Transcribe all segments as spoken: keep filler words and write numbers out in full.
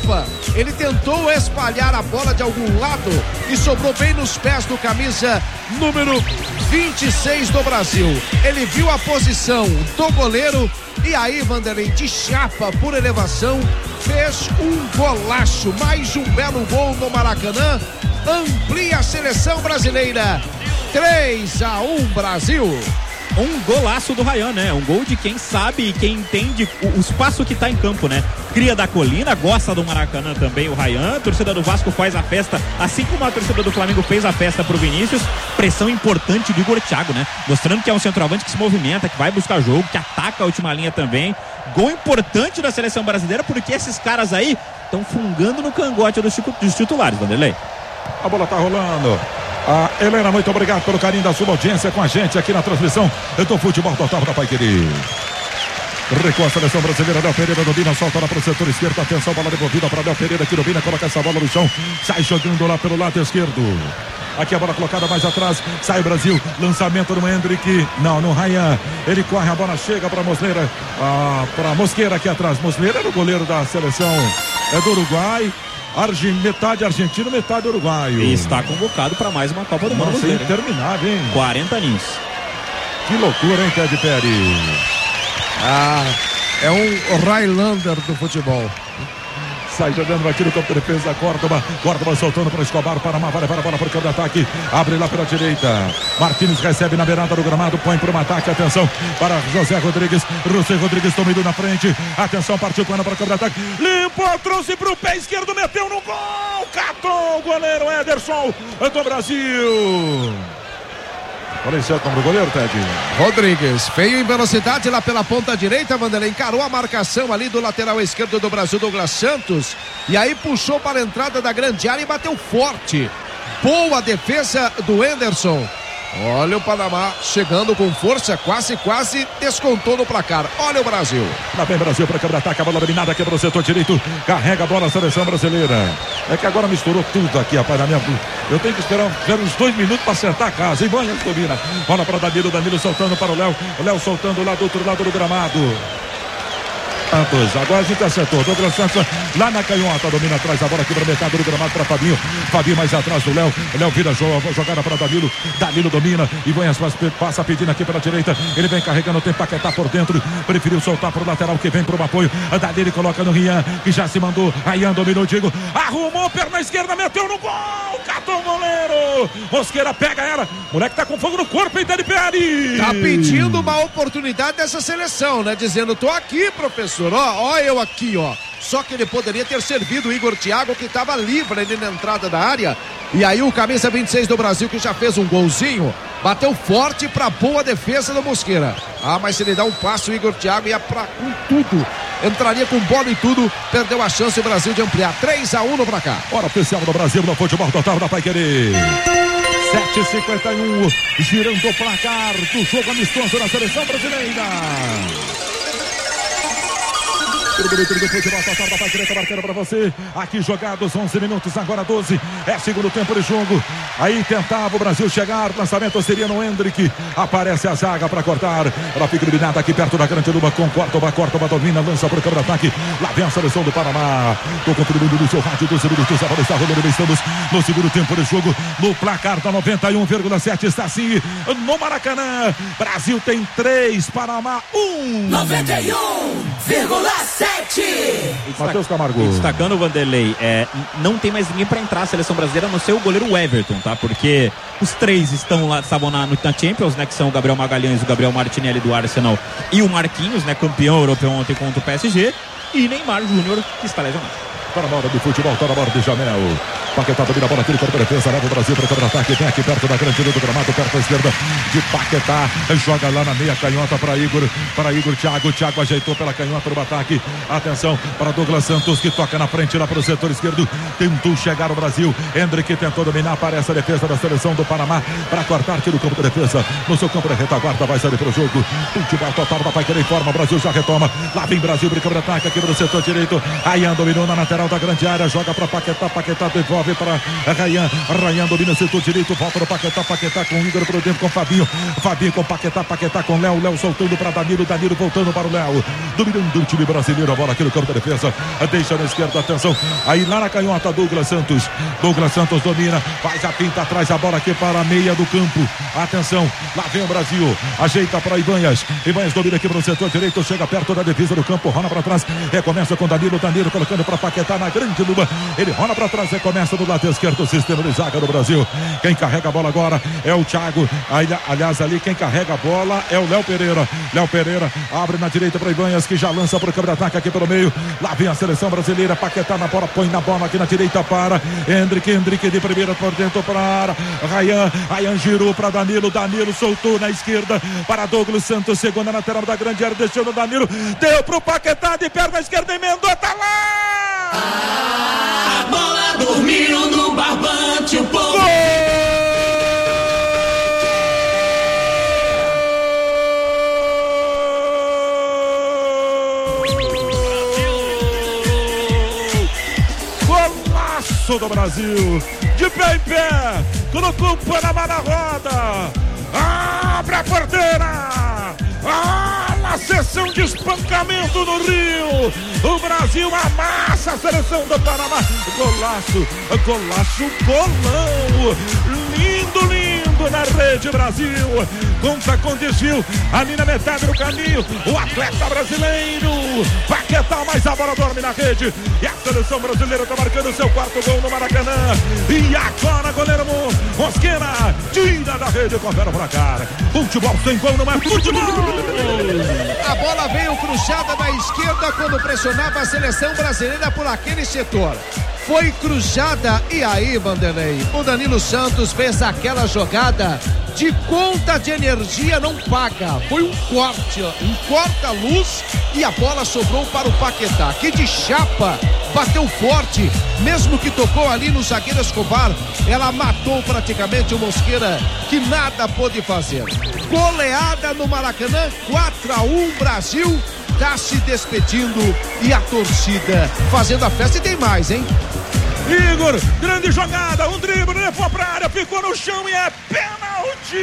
Rafa, ele tentou espalhar a bola de algum lado e sobrou bem nos pés do camisa número vinte e seis do Brasil. Ele viu a posição do goleiro e aí, Vanderlei, de chapa por elevação, fez um golaço, mais um belo gol no Maracanã, amplia a seleção brasileira, três a um Brasil. Um golaço do Ryan, né? Um gol de quem sabe e quem entende o, o espaço que tá em campo, né? Cria da colina, gosta do Maracanã também o Ryan. A torcida do Vasco faz a festa, assim como a torcida do Flamengo fez a festa pro Vinícius. Pressão importante do Igor Thiago, né? Mostrando que é um centroavante que se movimenta, que vai buscar jogo, que ataca a última linha também. Gol importante da seleção brasileira, porque esses caras aí estão fungando no cangote dos, dos titulares, Vanderlei. A bola tá rolando. A Helena, muito obrigado pelo carinho da sua audiência com a gente aqui na transmissão do Futebol Total da Paiqueri. Recua a seleção brasileira, Léo Pereira domina, solta lá para o setor esquerdo, atenção, bola devolvida para Léo Pereira que domina, coloca essa bola no chão, sai jogando lá pelo lado esquerdo. Aqui a bola colocada mais atrás, sai o Brasil, lançamento no Hendrick, não, no Ryan, ele corre, a bola chega para Mosleira, ah, para Mosqueira aqui atrás. Mosleira era o goleiro da seleção é do Uruguai. Argin, metade argentino, metade uruguaio. E está convocado para mais uma Copa do Mundo. Nossa, interminável, hein? quarenta aninhos. Que loucura, hein, Ted Perry? Ah, é um Highlander do futebol. Sai jogando aqui no campo de defesa, Córdoba. Córdoba soltando para Escobar, Panamá, vai levar a bola para o campo de ataque. Abre lá pela direita. Martins recebe na beirada do gramado, põe para um ataque. Atenção para José Rodrigues. José Rodrigues domina na frente. Atenção, partiu com ela para o campo de ataque. Limpou, trouxe para o pé esquerdo, meteu no gol. Catou o goleiro Ederson do Brasil. Falei certo o nome do goleiro, Ted? Rodrigues, veio em velocidade lá pela ponta direita, Vanderlei, encarou a marcação ali do lateral esquerdo do Brasil, Douglas Santos, e aí puxou para a entrada da grande área e bateu forte. Boa defesa do Henderson. Olha o Panamá chegando com força, quase, quase descontou no placar. Olha o Brasil. Lá vem Brasil para quebra-ataque, a bola dominada aqui para o setor direito. Carrega a bola a seleção brasileira. É que agora misturou tudo aqui, rapaz, na minha... Eu tenho que esperar uns dois minutos para acertar a casa. E banha, domina. Bola para Danilo, Danilo soltando para o Léo. O Léo soltando lá do outro lado do gramado. Santos, agora a gente acertou. Douglas Santos lá na canhota, domina atrás a bola aqui para metade do gramado para Fabinho. Fabinho mais atrás do Léo. Léo vira jogada para Danilo. Danilo domina e Banhas passa pedindo aqui pela direita. Ele vem carregando, tem Paquetá por dentro. Preferiu soltar para o lateral que vem para o apoio. A Danilo coloca no Rian, que já se mandou. Rian dominou, Diego. Arrumou, perna esquerda, meteu no gol. Catou o goleiro. Mosqueira pega ela. Moleque tá com fogo no corpo, hein, Dani Perry? Tá pedindo uma oportunidade dessa seleção, né? Dizendo, tô aqui, professor. Ó, ó eu aqui, ó. Só que ele poderia ter servido o Igor Thiago, que estava livre ali na entrada da área. E aí o camisa vinte e seis do Brasil, que já fez um golzinho, bateu forte para boa defesa do Mosqueira. Ah, mas se ele dá um passo, o Igor Thiago ia pra, com tudo. Entraria com bola e tudo. Perdeu a chance o Brasil de ampliar. três a um no pra cá. Hora oficial do Brasil no Futebol Total da Paiqueri. sete e cinquenta e um, girando o placar do jogo amistoso na seleção brasileira. Tudo bonito do Futebol Total da Paiqueri, marcando para você. Aqui jogados onze minutos, agora doze. É segundo tempo de jogo. Aí tentava o Brasil chegar. Lançamento seria no Hendrick. Aparece a zaga para cortar. Ela fica iluminada aqui perto da grande Luma com Córdoba. Córdoba domina, lança para o campo de ataque. Lá vem a seleção do Panamá. Tô conferindo no seu rádio dos minutos. A bola está rolando. Estamos no segundo tempo de jogo. No placar da noventa e um vírgula sete está assim no Maracanã. Brasil tem três, Panamá um. noventa e um vírgula sete. Matheus Camargo. Destacando o Vanderlei, é, não tem mais ninguém para entrar a seleção brasileira, a não ser o goleiro Everton, tá? Porque os três estão lá, estavam na, na Champions, né? Que são o Gabriel Magalhães, o Gabriel Martinelli do Arsenal e o Marquinhos, né? Campeão europeu ontem contra o P S G. E Neymar Júnior, que está lesionado. Tá na hora do futebol, tá na hora de Jamel. Paquetá domina a bola aqui no campo de defesa, leva o Brasil para o contra-ataque, vem aqui perto da grande linha do gramado, perto da esquerda de Paquetá, joga lá na meia canhota para Igor, para Igor Thiago, Thiago ajeitou pela canhota no ataque, atenção para Douglas Santos, que toca na frente lá para o setor esquerdo, tentou chegar o Brasil, Hendrick tentou dominar, aparece a defesa da seleção do Panamá, para cortar, tira o campo de defesa, no seu campo de retaguarda, vai sair para o jogo, futebol total da Paiqueri, informa, o Brasil já retoma, lá vem Brasil, brinca de ataque aqui no setor direito, Ryan dominou na lateral da grande área, joga para Paquetá, Paquetá devolve vem para Rayan. Rayan domina o setor direito, volta no Paquetá, Paquetá com o Igor por dentro, com Fabinho. Fabinho com Paquetá, Paquetá com Léo. Léo soltando para Danilo, Danilo voltando para o Léo. Dominando o time brasileiro, a bola aqui no campo da defesa. Deixa na esquerda, atenção. Aí lá na canhota, Douglas Santos. Douglas Santos domina, faz a pinta atrás, a bola aqui para a meia do campo. Atenção, lá vem o Brasil. Ajeita para Ibanhas. Ibanhas domina aqui para o setor direito, chega perto da defesa do campo, rola para trás. Recomeça com Danilo, Danilo colocando para Paquetá na grande luba. Ele rola para trás, recomeça do lado esquerdo, o sistema de zaga do Brasil. Quem carrega a bola agora é o Thiago. Aliás, ali quem carrega a bola é o Léo Pereira. Léo Pereira abre na direita para Ibanhas, que já lança para o campo de ataque aqui pelo meio. Lá vem a seleção brasileira. Paquetá na bola, põe na bola aqui na direita para Hendrick. Hendrick de primeira por dentro para Rayan. Rayan girou para Danilo. Danilo soltou na esquerda para Douglas Santos. Segunda lateral da grande área, deixou no Danilo. Deu pro Paquetá de perna esquerda, emendou, tá lá! A bola dormiu no barbante, o povo. Golaço do Brasil, de pé em pé, colocou o Panamá na roda. Abre a porteira. Ah, na sessão de espancamento no Rio, o Brasil amassa a seleção do Panamá. Golaço, golaço, golão. Lindo, lindo na rede, Brasil. Conta com desvio ali na metade do caminho. O atleta brasileiro Paquetá, mas a bola dorme na rede. E a seleção brasileira está marcando seu quarto gol no Maracanã. E agora, goleiro Mosquera tira da rede com a bola pra cá. Futebol sem gol não é futebol. A bola veio cruzada da esquerda quando pressionava a seleção brasileira por aquele setor. Foi cruzada e aí, Vanderlei, o Danilo Santos fez aquela jogada de conta de energia não paga. Foi um corte, um corta-luz e a bola sobrou para o Paquetá, que de chapa bateu forte, mesmo que tocou ali no zagueiro Escobar, ela matou praticamente o Mosquera, que nada pôde fazer. Goleada no Maracanã, quatro a um, Brasil tá se despedindo e a torcida fazendo a festa. E tem mais, hein? Igor, grande jogada, um drible, levou pra área, ficou no chão e é pênalti!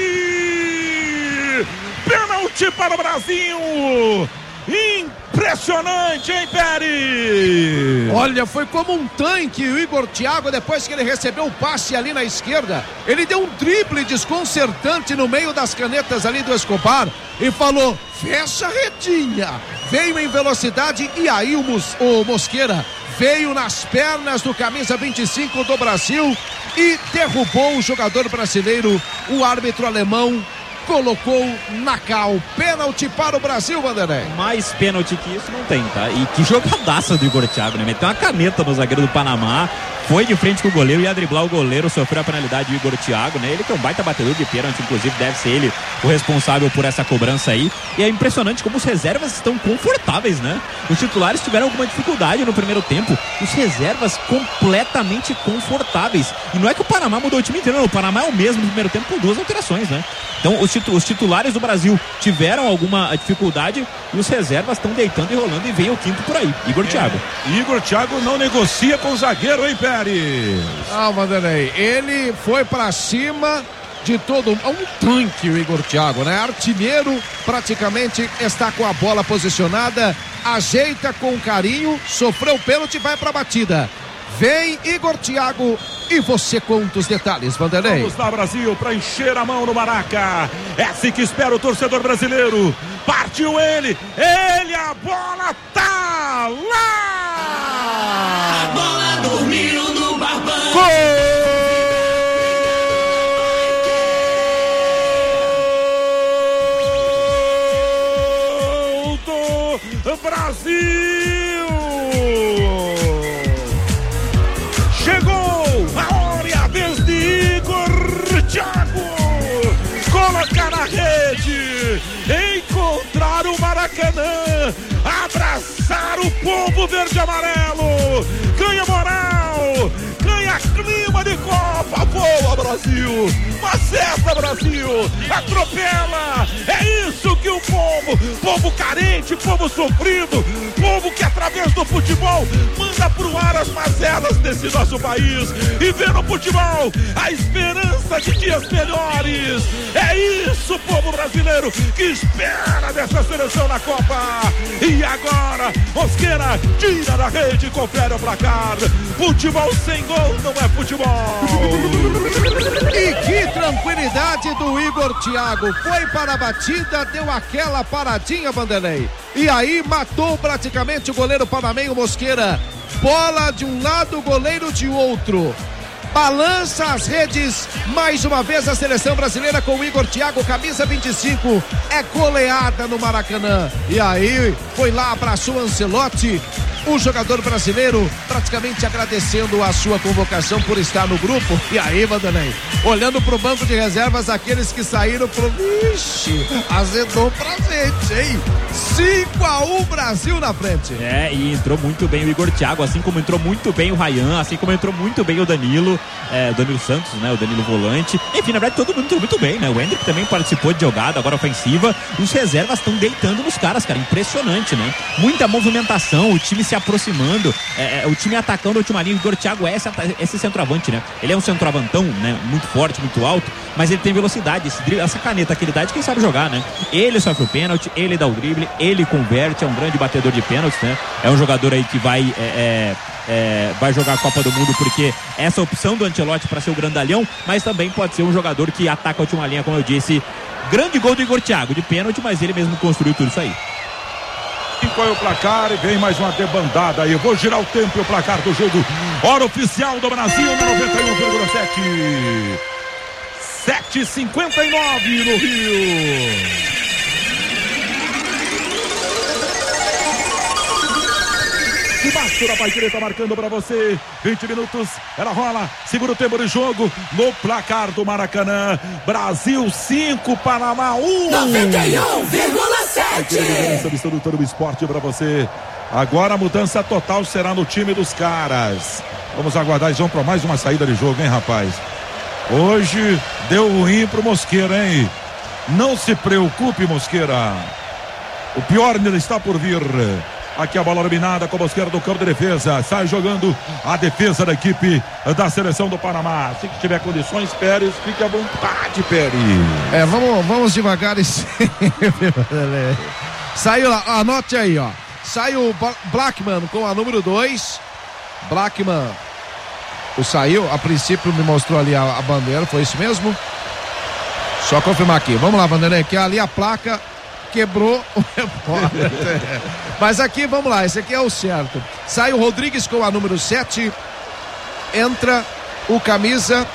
Pênalti para o Brasil! Impressionante, hein, Peri? Olha, foi como um tanque o Igor Thiago, depois que ele recebeu o passe ali na esquerda. Ele deu um drible desconcertante no meio das canetas ali do Escobar e falou, fecha a redinha. Veio em velocidade e aí o, Mos- o Mosquera veio nas pernas do camisa vinte e cinco do Brasil e derrubou o jogador brasileiro. O árbitro alemão colocou na cal. Pênalti para o Brasil, Vanderlei. Mais pênalti que isso não tem, tá? E que jogadaça do Igor Thiago, né? Meteu uma caneta no zagueiro do Panamá, foi de frente com o goleiro, ia driblar o goleiro, sofreu a penalidade do Igor Thiago, né? Ele que é um baita batedor de pênalti, inclusive deve ser ele o responsável por essa cobrança aí. E é impressionante como os reservas estão confortáveis, né? Os titulares tiveram alguma dificuldade no primeiro tempo, os reservas completamente confortáveis. E não é que o Panamá mudou o time inteiro, não. O Panamá é o mesmo no primeiro tempo com duas alterações, né? Então os, titu- os titulares do Brasil tiveram alguma dificuldade e os reservas estão deitando e rolando e vem o quinto por aí, Igor Thiago. É. Igor Thiago não negocia com o zagueiro, hein, Pérez? Ah, Vanderlei, ele foi pra cima de todo um, um tanque, o Igor Thiago, né? Artilheiro, praticamente está com a bola posicionada, ajeita com carinho, sofreu pênalti, vai pra batida. Vem Igor Thiago e você conta os detalhes, Vanderlei. Vamos lá, Brasil, para encher a mão no Maraca. É assim que espera o torcedor brasileiro. Partiu ele, ele, a bola tá lá! A bola dormiu no barbante. Gol do Brasil! Chegou a hora e a vez de Igor Thiago colocar na rede, encontrar o Maracanã, abraçar o povo verde e amarelo, ganha moral, ganha clima de Copa, voa Brasil, maceta Brasil, atropela, é isso que o povo, povo carente, povo sofrido, povo que através do futebol manda pro ar as mazelas desse esse nosso país e ver no futebol a esperança de dias melhores. É isso, povo brasileiro, que espera dessa seleção na Copa. E agora, Mosqueira tira da rede, confere o placar. Futebol sem gol não é futebol. E que tranquilidade do Igor Thiago. Foi para a batida, deu aquela paradinha, Vanderlei. E aí matou praticamente o goleiro panamenho Mosqueira. Bola de um lado, goleiro de outro. Balança as redes, mais uma vez a seleção brasileira com o Igor Thiago, camisa vinte e cinco, é goleada no Maracanã. E aí, foi lá, abraçou Ancelotti, o jogador brasileiro praticamente agradecendo a sua convocação por estar no grupo. E aí, Vanderlei, olhando pro banco de reservas, aqueles que saíram pro... Ixi, azedou pra gente, hein? cinco a um Brasil na frente. É, e entrou muito bem o Igor Thiago, assim como entrou muito bem o Ryan, assim como entrou muito bem o Danilo, é, o Danilo Santos, né, o Danilo volante. Enfim, na verdade todo mundo entrou muito bem, né? O Hendrick também participou de jogada, agora ofensiva. Os reservas estão deitando nos caras, cara, impressionante, né? Muita movimentação, o time se aproximando, é, o time atacando a última linha. O Igor Thiago é esse, esse centroavante, né? Ele é um centroavantão, né? Muito forte, muito alto, mas ele tem velocidade, esse, essa caneta que ele dá é de quem sabe jogar, né? Ele sofre o pênalti, ele dá o drible, ele converte, é um grande batedor de pênaltis, né? É um jogador aí que vai é, é, é, vai jogar a Copa do Mundo porque essa opção do Ancelotti para ser o grandalhão, mas também pode ser um jogador que ataca a última linha, como eu disse. Grande gol do Igor Thiago, de pênalti, mas ele mesmo construiu tudo isso aí. E qual é o placar? E vem mais uma debandada aí. Eu vou girar o tempo e o placar do jogo. Hora oficial do Brasil na noventa e um vírgula sete. sete e cinquenta e nove no Rio. E Bastura vai direita marcando para você. vinte minutos, ela rola. Segura o tempo de jogo no placar do Maracanã. Brasil cinco, Panamá um. noventa e um vírgula sete. Absoluta do esporte para você. Agora a mudança total será no time dos caras. Vamos aguardar, eles vão para mais uma saída de jogo, hein, rapaz? Hoje deu ruim pro Mosqueira, hein? Não se preocupe, Mosqueira. O pior ainda está por vir. Aqui a bola dominada com a Mosqueira do campo de defesa. Sai jogando a defesa da equipe da seleção do Panamá. Se tiver condições, Pérez, fique à vontade, Pérez. É, vamos, vamos devagar e saiu lá, anote aí, ó. Saiu o Blackman com a número dois. Blackman o saiu, a princípio me mostrou ali a, a bandeira, foi isso mesmo? Só confirmar aqui. Vamos lá, Vanderlei, que ali a placa quebrou o repórter. Mas aqui, vamos lá, esse aqui é o certo. Sai o Rodrigues com a número sete. Entra o camisa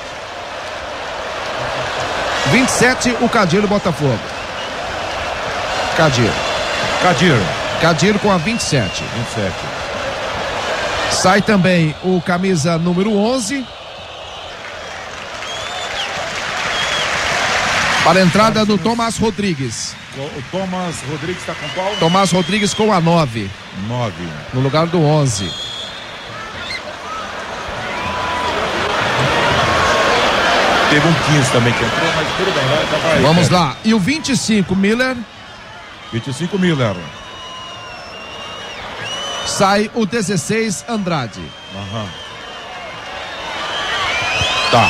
vinte e sete, o Kadir do Botafogo. Kadir. Kadir. Kadir com a vinte e sete. vinte e sete. Sai também o camisa número onze. Para a entrada do Tomás Rodrigues. O Tomás Rodrigues está com qual? Tomás Rodrigues com a nove. nove. No lugar do onze. Teve um quinze também que entrou, mas tudo bem, né? Tá aí, vamos cara. lá. E o vinte e cinco, Miller. vinte e cinco, Miller. Sai o dezesseis, Andrade. Aham. Tá.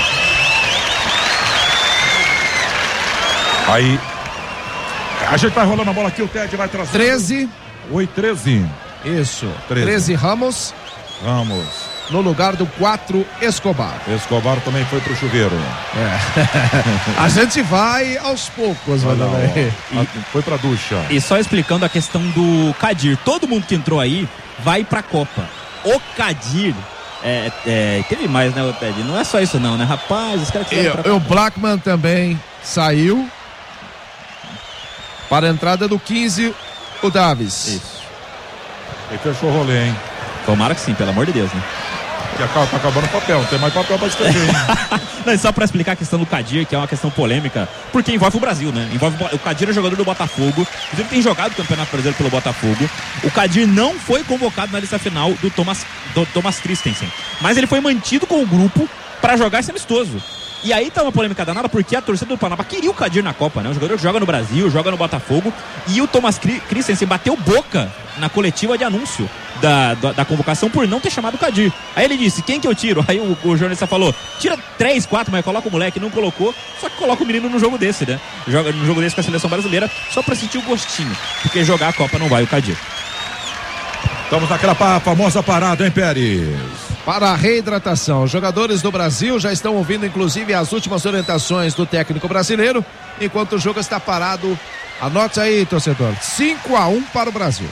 Aí. A gente vai rolando a bola aqui, o Ted vai trazer. treze. Oi, treze. Isso. treze. treze, Ramos. Ramos. No lugar do quatro, Escobar. Escobar também foi pro chuveiro. É. A gente vai aos poucos, Vai lá, Vanderlei. ó. Foi pra ducha. E só explicando a questão do Kadir, todo mundo que entrou aí vai pra Copa. O Kadir é, é, teve mais, né, Ted? Não é só isso não, né, rapaz? Os caras que E, o Blackman também saiu. Para a entrada do quinze, o Davis. Isso. Ele fechou o rolê, hein? Tomara que sim, pelo amor de Deus, né? Que tá acabando o papel, não tem mais papel pra escrever. Não, só pra explicar a questão do Kadir, que é uma questão polêmica, porque envolve o Brasil, né? Envolve o Kadir, é jogador do Botafogo, inclusive tem jogado o Campeonato Brasileiro pelo Botafogo. O Kadir não foi convocado na lista final do Thomas, do Thomas Christensen, mas ele foi mantido com o grupo pra jogar esse amistoso. E aí tá uma polêmica danada porque a torcida do Panamá queria o Kadir na Copa, né? O jogador joga no Brasil, joga no Botafogo, e o Thomas Christensen bateu boca na coletiva de anúncio da, da, da convocação por não ter chamado o Kadir. Aí ele disse, quem que eu tiro? Aí o, o jornalista falou, tira três, quatro, mas coloca o moleque. Não colocou, só que coloca o menino no jogo desse, né? Joga no jogo desse com a seleção brasileira, só pra sentir o gostinho, porque jogar a Copa não vai o Kadir. Estamos naquela famosa parada, hein, Pérez? Para a reidratação, os jogadores do Brasil já estão ouvindo inclusive as últimas orientações do técnico brasileiro, enquanto o jogo está parado. Anote aí, torcedor, cinco a um para o Brasil.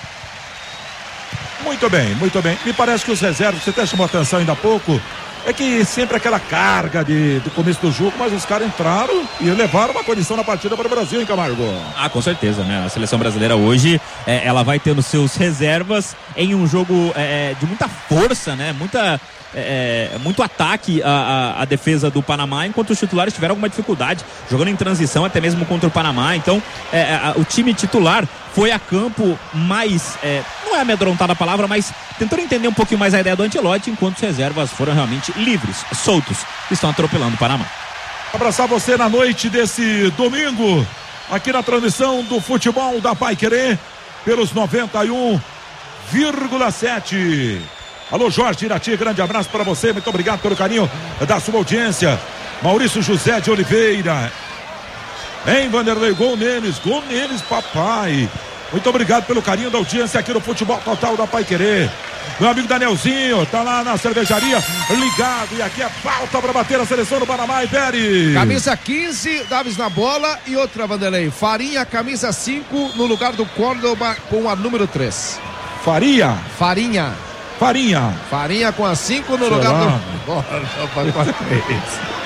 Muito bem, muito bem. Me parece que os reservas, você até chamou atenção ainda há pouco, é que sempre aquela carga de, do começo do jogo, mas os caras entraram e levaram uma condição na partida para o Brasil, hein, Camargo? Ah, com certeza, né? A seleção brasileira hoje, é, ela vai tendo seus reservas em um jogo é, de muita força, né? Muita... É, muito ataque à, à, à defesa do Panamá, enquanto os titulares tiveram alguma dificuldade, jogando em transição até mesmo contra o Panamá. Então é, a, o time titular foi a campo mais, é, não é amedrontado a palavra, mas tentando entender um pouquinho mais a ideia do Ancelotti, enquanto os reservas foram realmente livres, soltos, estão atropelando o Panamá. Abraçar você na noite desse domingo, aqui na transmissão do futebol da Paiquerê, pelos noventa e um vírgula sete. Alô, Jorge Irati, grande abraço para você, muito obrigado pelo carinho da sua audiência. Maurício José de Oliveira, hein, Vanderlei, gol neles, gol neles, papai. Muito obrigado pelo carinho da audiência aqui no Futebol Total da Paiquerê. Meu amigo Danielzinho, tá lá na cervejaria, ligado, e aqui é falta para bater a seleção do Panamá, e Pérez. Camisa quinze, Davis na bola, e outra, Vanderlei, Farinha, camisa cinco, no lugar do Córdoba com a número três. Faria. Farinha. Farinha. Farinha com a cinco no Sei lugar lá. do Córdoba com a três.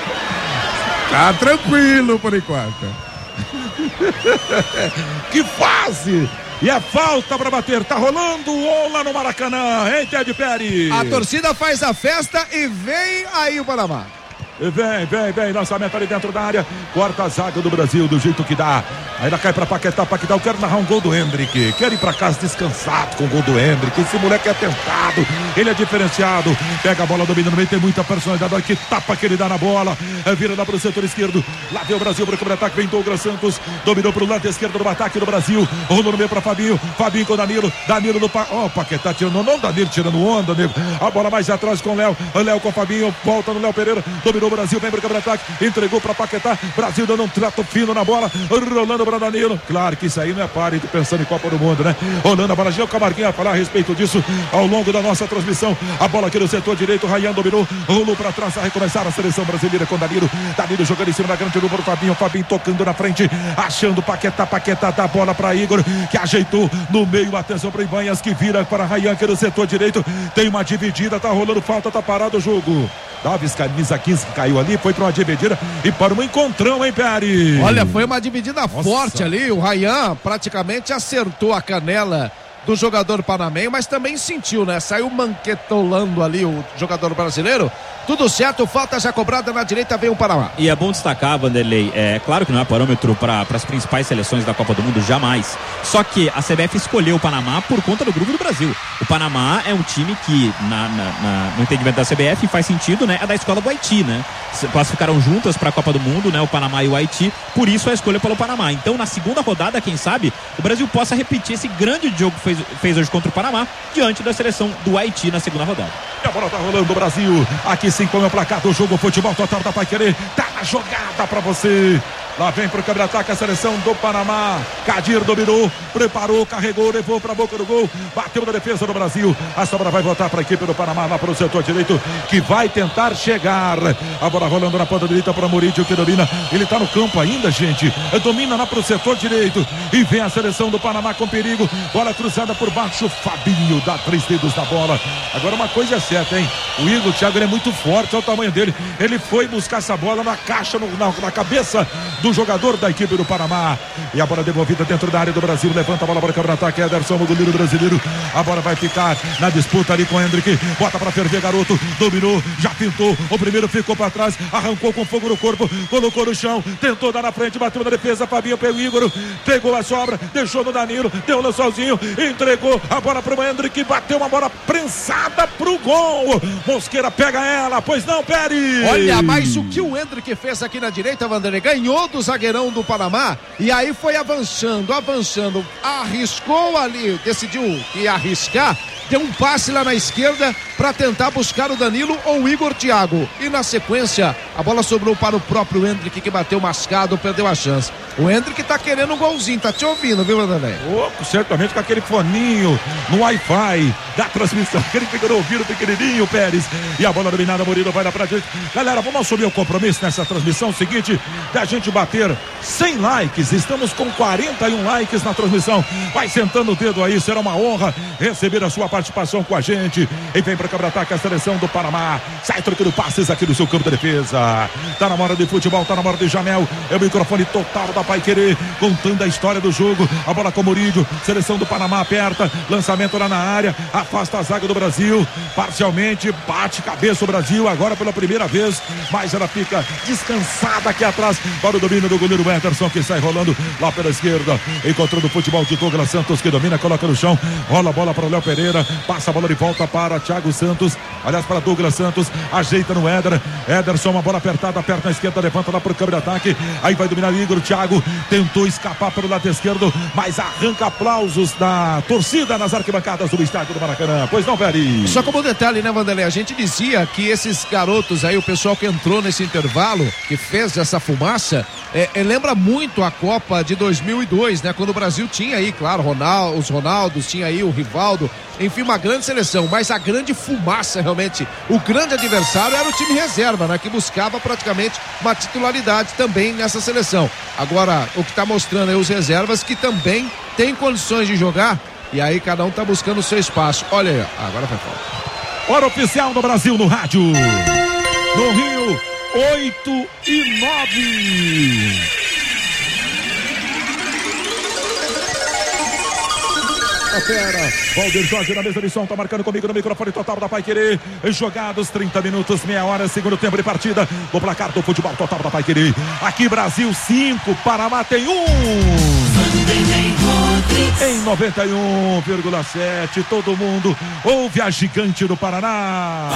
Tá tranquilo por enquanto. Que fase! E a falta para bater, tá rolando o lá no Maracanã, hein, Ted Pérez? A torcida faz a festa e vem aí o Panamá. Vem, vem, vem, lançamento ali dentro da área, corta a zaga do Brasil do jeito que dá. Ainda cai pra Paquetá, Paquetá, eu quero narrar um gol do Hendrick, quero ir pra casa descansado com o gol do Hendrick. Esse moleque é tentado, ele é diferenciado, pega a bola, domina no meio, tem muita personalidade, olha que tapa que ele dá na bola, vira lá pro setor esquerdo, lá vem o Brasil pro contra-ataque, vem Douglas Santos, dominou pro lado esquerdo do ataque do Brasil, rolou no meio pra Fabinho, Fabinho com o Danilo, Danilo no pa... ó, oh, Paquetá tirando, não, Danilo tirando onda, nego, a bola mais atrás com o Léo, Léo com o Fabinho, volta no Léo Pereira, dominou o Brasil, vem pro contra-ataque, entregou pra Paquetá, Brasil dando um trato fino na bola, rolando pra Danilo, claro que isso aí não é pare, pensando em Copa do Mundo, né? Rolando a bola, Gil Camarguinho a falar a respeito disso ao longo da nossa transmissão, a bola aqui no setor direito, Rayan dominou, rolou pra trás, a recomeçar a seleção brasileira com Danilo, Danilo jogando em cima da grande número, Fabinho, Fabinho tocando na frente, achando Paquetá, Paquetá dá a bola pra Igor, que ajeitou no meio, atenção para Ibanhas, que vira para Rayan aqui no setor direito, tem uma dividida, tá rolando falta, tá parado o jogo. Davis, camisa quinze, que caiu ali, foi para uma dividida e para um encontrão, hein, Pérez? Olha, foi uma dividida Nossa. forte ali, o Rayan praticamente acertou a canela do jogador panamenho, mas também sentiu, né? Saiu manquetolando ali o jogador brasileiro. Tudo certo, falta já cobrada na direita, vem o Panamá. E é bom destacar, Vanderlei, é claro que não é parâmetro para as principais seleções da Copa do Mundo, jamais. Só que a C B F escolheu o Panamá por conta do grupo do Brasil. O Panamá é um time que, na, na, na, no entendimento da C B F, faz sentido, né? É da escola do Haiti, né? Classificaram juntas para a Copa do Mundo, né? O Panamá e o Haiti, por isso a escolha pelo Panamá. Então, na segunda rodada, quem sabe, o Brasil possa repetir esse grande jogo que fez, fez hoje contra o Panamá, diante da seleção do Haiti na segunda rodada. E a bola tá rolando o Brasil, aqui sim põe o placar do jogo, Futebol Total da Paiquerê, tá na jogada pra você. Lá vem pro contra-ataque a seleção do Panamá. Kadir dominou, preparou, carregou, levou pra boca do gol, bateu na defesa do Brasil. A sobra vai voltar pra equipe do Panamá, lá pro setor direito, que vai tentar chegar. A bola rolando na ponta direita para Murídio, que domina. Ele tá no campo ainda, gente. Domina lá pro setor direito. E vem a seleção do Panamá com perigo. Bola cruzada por baixo. Fabinho dá três dedos na bola. Agora uma coisa é certa, hein? O Igor, o Thiago, ele é muito forte, olha o tamanho dele. Ele foi buscar essa bola na caixa, no, na, na cabeça do jogador da equipe do Panamá. E a bola devolvida dentro da área do Brasil. Levanta a bola para o contra-ataque. Ederson, o goleiro brasileiro. A bola vai ficar na disputa ali com o Hendrick. Bota para ferver, garoto. Dominou, já pintou. O primeiro ficou para trás. Arrancou com fogo no corpo. Colocou no chão. Tentou dar na frente. Bateu na defesa. Fabinho pegou o Igor. Pegou a sobra. Deixou no Danilo. Deu no sozinho. Entregou a bola para o Hendrick. Bateu uma bola prensada pro gol. Mosqueira pega ela. Pois não, Pérez. Olha, mas o que o Hendrick fez aqui na direita, Vanderlei, ganhou do zagueirão do Panamá e aí foi avançando, avançando, arriscou ali, decidiu que ia arriscar, deu um passe lá na esquerda para tentar buscar o Danilo ou o Igor Thiago. E na sequência, a bola sobrou para o próprio Hendrick, que bateu mascado, perdeu a chance. O Hendrick tá querendo um golzinho, tá te ouvindo, viu, Vanderlei? Oh, certamente com aquele foninho no Wi-Fi da transmissão, aquele fica no ouvido pequenininho, Pérez. E a bola dominada, Murilo vai lá pra gente. Galera, vamos assumir o compromisso nessa transmissão seguinte, da gente bater cem likes. Estamos com quarenta e um likes na transmissão. Vai sentando o dedo aí, será uma honra receber a sua participação com a gente. E vem para contra-ataque a seleção do Panamá. Sai trocando passes aqui no seu campo de defesa. Tá na hora de futebol, tá na hora de Jamel. É o microfone total da Paiquerê, contando a história do jogo. A bola com o Murillo. Seleção do Panamá aperta. Lançamento lá na área. Afasta a zaga do Brasil. Parcialmente bate cabeça o Brasil. Agora pela primeira vez. Mas ela fica descansada aqui atrás. Para o domínio do goleiro Ederson, que sai rolando lá pela esquerda. Encontrando o futebol de Douglas Santos, que domina, coloca no chão. Rola a bola para o Léo Pereira. Passa a bola de volta para Thiago Santos. Aliás, para Douglas Santos. Ajeita no Éder. Ederson, uma bola apertada. Perna esquerda, levanta lá para o câmbio de ataque. Aí vai dominar o Igor. Thiago tentou escapar pelo lado esquerdo, mas arranca aplausos da torcida nas arquibancadas do estádio do Maracanã. Pois não, Peri? Só como detalhe, né, Vanderlei? A gente dizia que esses garotos aí, o pessoal que entrou nesse intervalo, que fez essa fumaça, é, é, lembra muito a Copa de dois mil e dois, né? Quando o Brasil tinha aí, claro, Ronaldo, os Ronaldos, tinha aí o Rivaldo, enfim, uma grande seleção, mas a grande fumaça, realmente, o grande adversário era o time reserva, né? Que buscava praticamente uma titularidade também nessa seleção. Agora, o que está mostrando aí os reservas que também tem condições de jogar, e aí cada um está buscando o seu espaço. Olha aí, ó. Agora foi falta. Hora oficial do Brasil no rádio. No Rio, oito e nove. A fera, Valdir Jorge na mesa de som, tá marcando comigo no microfone total da Paiquerê. Jogados trinta minutos, meia hora, segundo tempo de partida. O placar do futebol total da Paiquerê. Aqui Brasil cinco, Panamá tem um. Em noventa e um vírgula sete, todo mundo ouve a gigante do Paraná.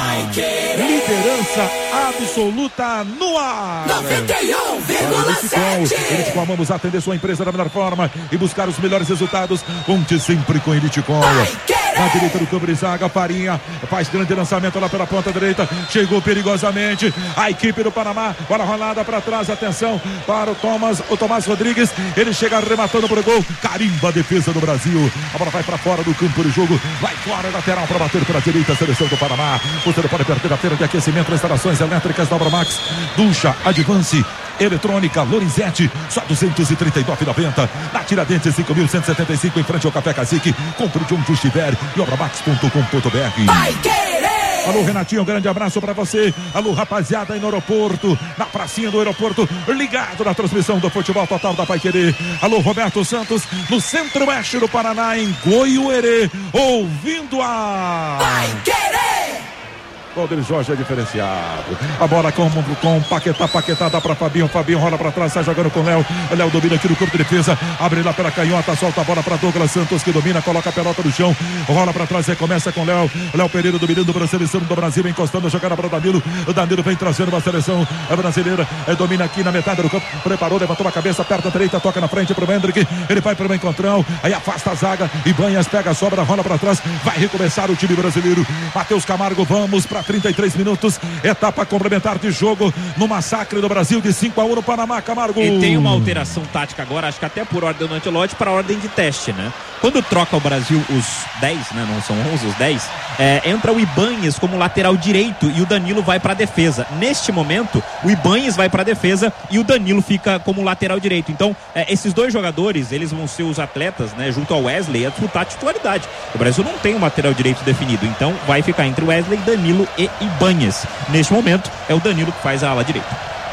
Liderança absoluta no ar. noventa e um vírgula sete. Elitecom, vamos atender sua empresa da melhor forma e buscar os melhores resultados. Conte sempre com Elitecom. Na direita do campo de zaga, Farinha faz grande lançamento lá pela ponta direita. Chegou perigosamente a equipe do Panamá. Bola rolada para trás, atenção para o Thomas, o Tomás Rodrigues. Ele chega arrematando pro gol. Carimba a defesa do Brasil. A bola vai para fora do campo de jogo. Vai fora, lateral para bater pela direita, a seleção do Panamá. Você não pode perder a feira de aquecimento, instalações elétricas da Obramax. Ducha, Advance, Eletrônica, Lorenzetti, só duzentos e trinta e nove reais e noventa centavos. Na Tiradentes, cinco mil cento e setenta e cinco, em frente ao Café Cacique. Compre de onde estiver e obramax ponto com ponto br. Vai querer! Alô, Renatinho, um grande abraço pra você. Alô, rapaziada, aí no aeroporto, na pracinha do aeroporto, ligado na transmissão do futebol total da Paiquerê. Alô, Roberto Santos, no centro-oeste do Paraná, em Goiuerê, ouvindo a... Vai querer! Valdir Jorge é diferenciado. A bola com, com Paquetá, Paquetá dá pra Fabinho, Fabinho rola pra trás, sai jogando com o Léo. O Léo domina aqui no campo de defesa, abre lá pela canhota, solta a bola pra Douglas Santos, que domina, coloca a pelota no chão, rola pra trás, recomeça com o Léo. Léo Pereira dominando para a seleção do Brasil, encostando a jogada para o Danilo. O Danilo vem trazendo uma seleção brasileira, é, domina aqui na metade do campo, preparou, levantou a cabeça, perna direita, toca na frente pro Hendrick. Ele vai pro encontrão, aí afasta a zaga, Ibanhas pega a sobra, rola pra trás, vai recomeçar o time brasileiro. Matheus Camargo, vamos pra trinta e três minutos, etapa complementar de jogo no massacre do Brasil de cinco a um no Panamá, Camargo. E tem uma alteração tática agora, acho que até por ordem do Ancelotti, para ordem de teste, né? Quando troca o Brasil os dez, né? Não são onze, os dez, é, entra o Ibanhas como lateral direito e o Danilo vai para a defesa. Neste momento, o Ibanhas vai para a defesa e o Danilo fica como lateral direito. Então, é, esses dois jogadores, eles vão ser os atletas, né? Junto ao Wesley, a disputar a titularidade. O Brasil não tem um lateral direito definido, então vai ficar entre Wesley, Danilo e Ibanhas. Neste momento, é o Danilo que faz a ala direita.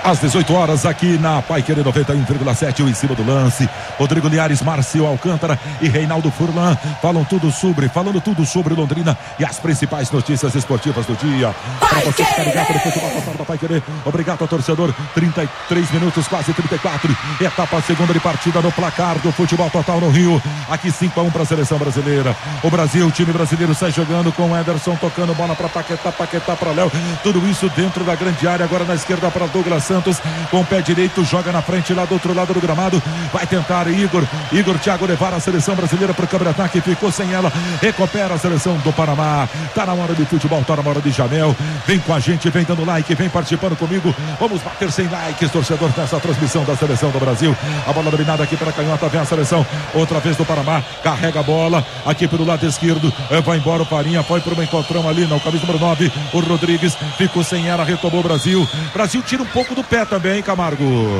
Às dezoito horas, aqui na Paiquerê noventa e um vírgula sete, em cima do lance. Rodrigo Linhares, Márcio Alcântara e Reinaldo Furlan falam tudo sobre, falando tudo sobre Londrina e as principais notícias esportivas do dia. Para você ficar ligado no futebol total da Paiquerê. Obrigado ao torcedor. trinta e três minutos, quase trinta e quatro. Etapa segunda de partida no placar do futebol total no Rio. Aqui cinco a um para a seleção brasileira. O Brasil, o time brasileiro sai jogando com o Ederson, tocando bola para Paquetá, Paquetá para Léo. Tudo isso dentro da grande área. Agora na esquerda para Douglas Santos. Santos com o pé direito, joga na frente lá do outro lado do gramado, vai tentar Igor, Igor Thiago levar a seleção brasileira para o câmara de ataque, ficou sem ela, recupera a seleção do Panamá. Tá na hora de futebol, tá na hora de Jamel, vem com a gente, vem dando like, vem participando comigo, vamos bater cem likes, torcedor, nessa transmissão da seleção do Brasil. A bola dominada aqui para a canhota, vem a seleção, outra vez do Panamá, carrega a bola, aqui pelo lado esquerdo, vai embora o Farinha, foi para um encontrão ali, não, camisa número nove, o Rodrigues, ficou sem ela, retomou o Brasil, Brasil tira um pouco do pé também, Camargo.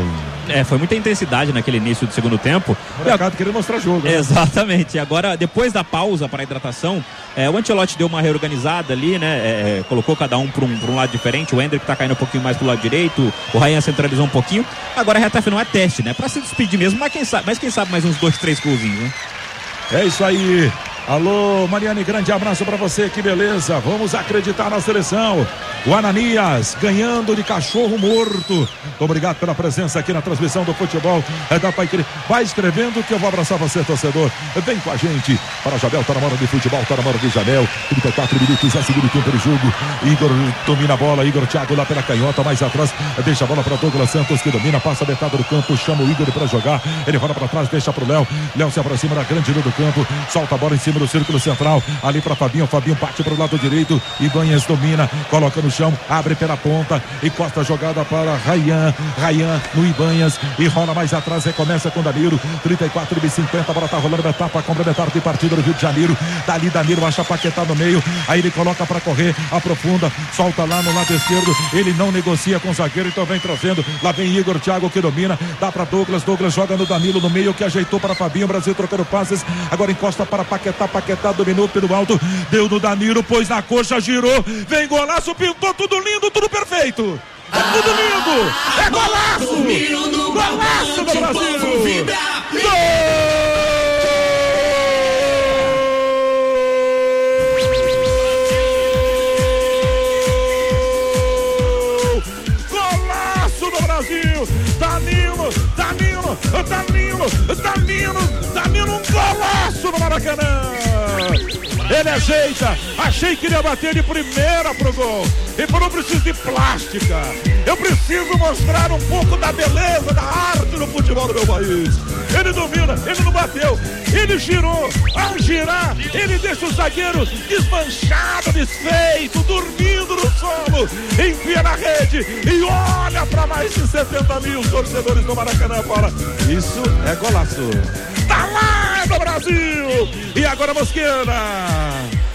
É, foi muita intensidade naquele início do segundo tempo. O mercado querendo mostrar jogo, né? Exatamente. Agora, depois da pausa para a hidratação, é, o Ancelotti deu uma reorganizada ali, né? É, colocou cada um para um, um lado diferente. O Hendrick tá caindo um pouquinho mais pro lado direito. O Ryan centralizou um pouquinho. Agora a reta final é teste, né? Para se despedir mesmo, mas quem sabe, mas quem sabe mais uns dois, três golzinhos, né? É isso aí. Alô, Mariane, grande abraço pra você, que beleza, vamos acreditar na seleção. O Ananias ganhando de cachorro morto. Obrigado pela presença aqui na transmissão do futebol é da Paiquerê. Vai escrevendo que eu vou abraçar você, torcedor. Vem com a gente para Jabel, tá na hora de futebol, tá na hora de Jabel. trinta e quatro minutos, é segundo tempo de jogo. Igor domina a bola, Igor Thiago lá pela canhota, mais atrás, deixa a bola para Douglas Santos, que domina, passa a metade do campo, chama o Igor para jogar, ele rola para trás, deixa pro Léo, Léo se aproxima da grande área do campo, solta a bola em cima do círculo central, ali para Fabinho, Fabinho parte para o lado direito, Ibanhas domina, coloca no chão, abre pela ponta, encosta a jogada para Rayan, Rayan no Ibanhas, e rola mais atrás, recomeça com Danilo, trinta e quatro e cinquenta, a bola tá rolando na etapa complementar de partida do Rio de Janeiro, dali Danilo acha Paquetá no meio, aí ele coloca para correr, aprofunda, solta lá no lado esquerdo, ele não negocia com o zagueiro, então vem trazendo, lá vem Igor Thiago que domina, dá para Douglas, Douglas joga no Danilo no meio, que ajeitou para Fabinho, Brasil trocando passes, agora encosta para Paquetá, Paquetá dominou pelo alto, deu no Danilo, pôs na coxa, girou, vem golaço, pintou, tudo lindo, tudo perfeito. É tudo lindo! É golaço! Golaço do Brasil! Golaço do Brasil! Danilo, Danilo, Danilo, Danilo, Danilo, um golaço no Maracanã! Ele ajeita, achei que ele ia bater de primeira pro gol. E por não preciso de plástica. Eu preciso mostrar um pouco da beleza, da arte no futebol do meu país. Ele domina, ele não bateu, ele girou. Ao girar, ele deixa o zagueiro desmanchado, desfeito, dormindo no solo. Enfia na rede e olha para mais de setenta mil torcedores do Maracanã fora. Isso é golaço. Tá lá no Brasil! E agora Mosqueira!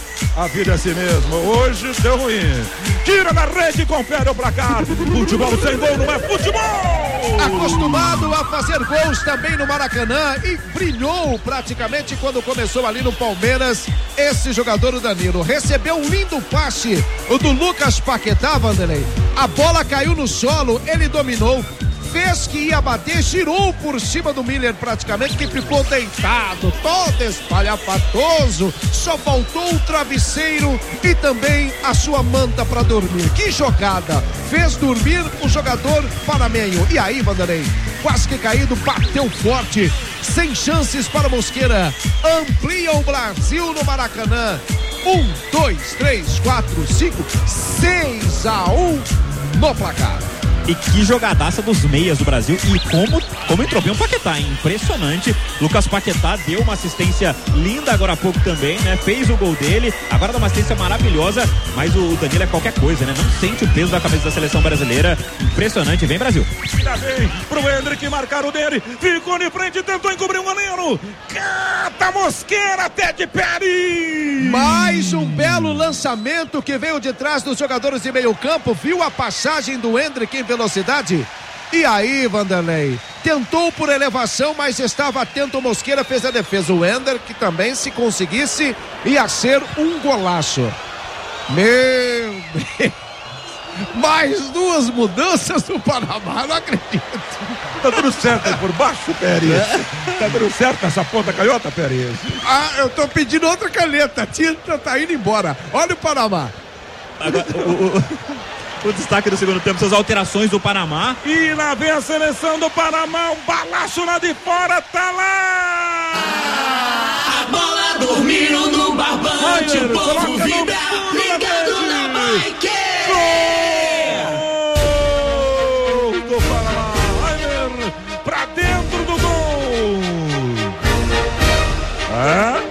A vida é assim mesmo, hoje deu ruim. Tira da rede e confere o placar. Futebol sem gol não é futebol! Acostumado a fazer gols também no Maracanã e brilhou praticamente quando começou ali no Palmeiras. Esse jogador, o Danilo, recebeu um lindo passe, o do Lucas Paquetá, Vanderlei. A bola caiu no solo, ele dominou, fez que ia bater, girou por cima do Miller praticamente, que ficou deitado, todo espalhafatoso, só faltou o travesseiro e também a sua manta para dormir. Que jogada, fez dormir o jogador panamenho. E aí, Vanderlei, quase que caído, bateu forte, sem chances para Mosqueira, amplia o Brasil no Maracanã. Um, dois, três, quatro, cinco, seis a um no placar. E que jogadaça dos meias do Brasil. E como, como entrou bem o Paquetá, hein? Impressionante. Lucas Paquetá deu uma assistência linda agora há pouco também, né? Fez o gol dele, agora dá uma assistência maravilhosa. Mas o Danilo é qualquer coisa, né? Não sente o peso da camisa da seleção brasileira. Impressionante, vem Brasil. Ainda bem pro Hendrick marcar o dele. Ficou de frente, tentou encobrir um goleiro. Cata Mosqueira, até de Peri. Mais um belo lançamento que veio de trás dos jogadores de meio campo. Viu a passagem do Hendrick em velocidade? E aí, Vanderlei, tentou por elevação, mas estava atento. O Mosqueira fez a defesa. O Ender, que também, se conseguisse, ia ser um golaço. Meu Deus. Mais duas mudanças no Panamá, não acredito. Tá tudo certo aí por baixo, Pérez. É. Tá tudo certo nessa ponta canhota, Pérez. Ah, eu tô pedindo outra caneta. A tinta tá indo embora. Olha o Panamá. Agora, o, o, o destaque do segundo tempo, essas alterações do Panamá. E lá vem a seleção do Panamá. Um balaço lá de fora, tá lá! A bola dormiu no barbante. O povo vibra, ligado na bike. Gol do Panamá. Rainer pra dentro do gol. É?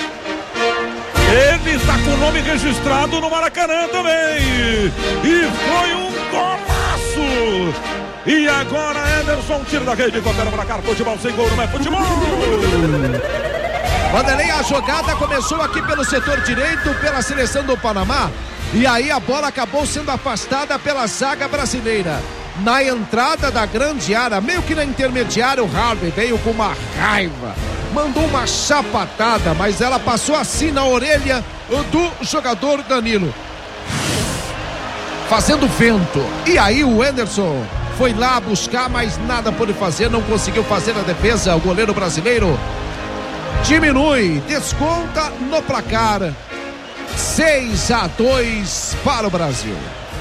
Ele está com o nome registrado no Maracanã também. E foi um golaço. E agora Ederson tira da rede, contando pra cá, futebol sem gol não é futebol. Vanderlei, a jogada começou aqui pelo setor direito, pela seleção do Panamá. E aí a bola acabou sendo afastada pela zaga brasileira. Na entrada da grande área, meio que na intermediária, o Harvey veio com uma raiva. Mandou uma chapatada, mas ela passou assim na orelha do jogador Danilo, fazendo vento. E aí o Anderson foi lá buscar, mas nada pôde fazer, não conseguiu fazer a defesa. O goleiro brasileiro diminui, desconta no placar. seis a dois para o Brasil.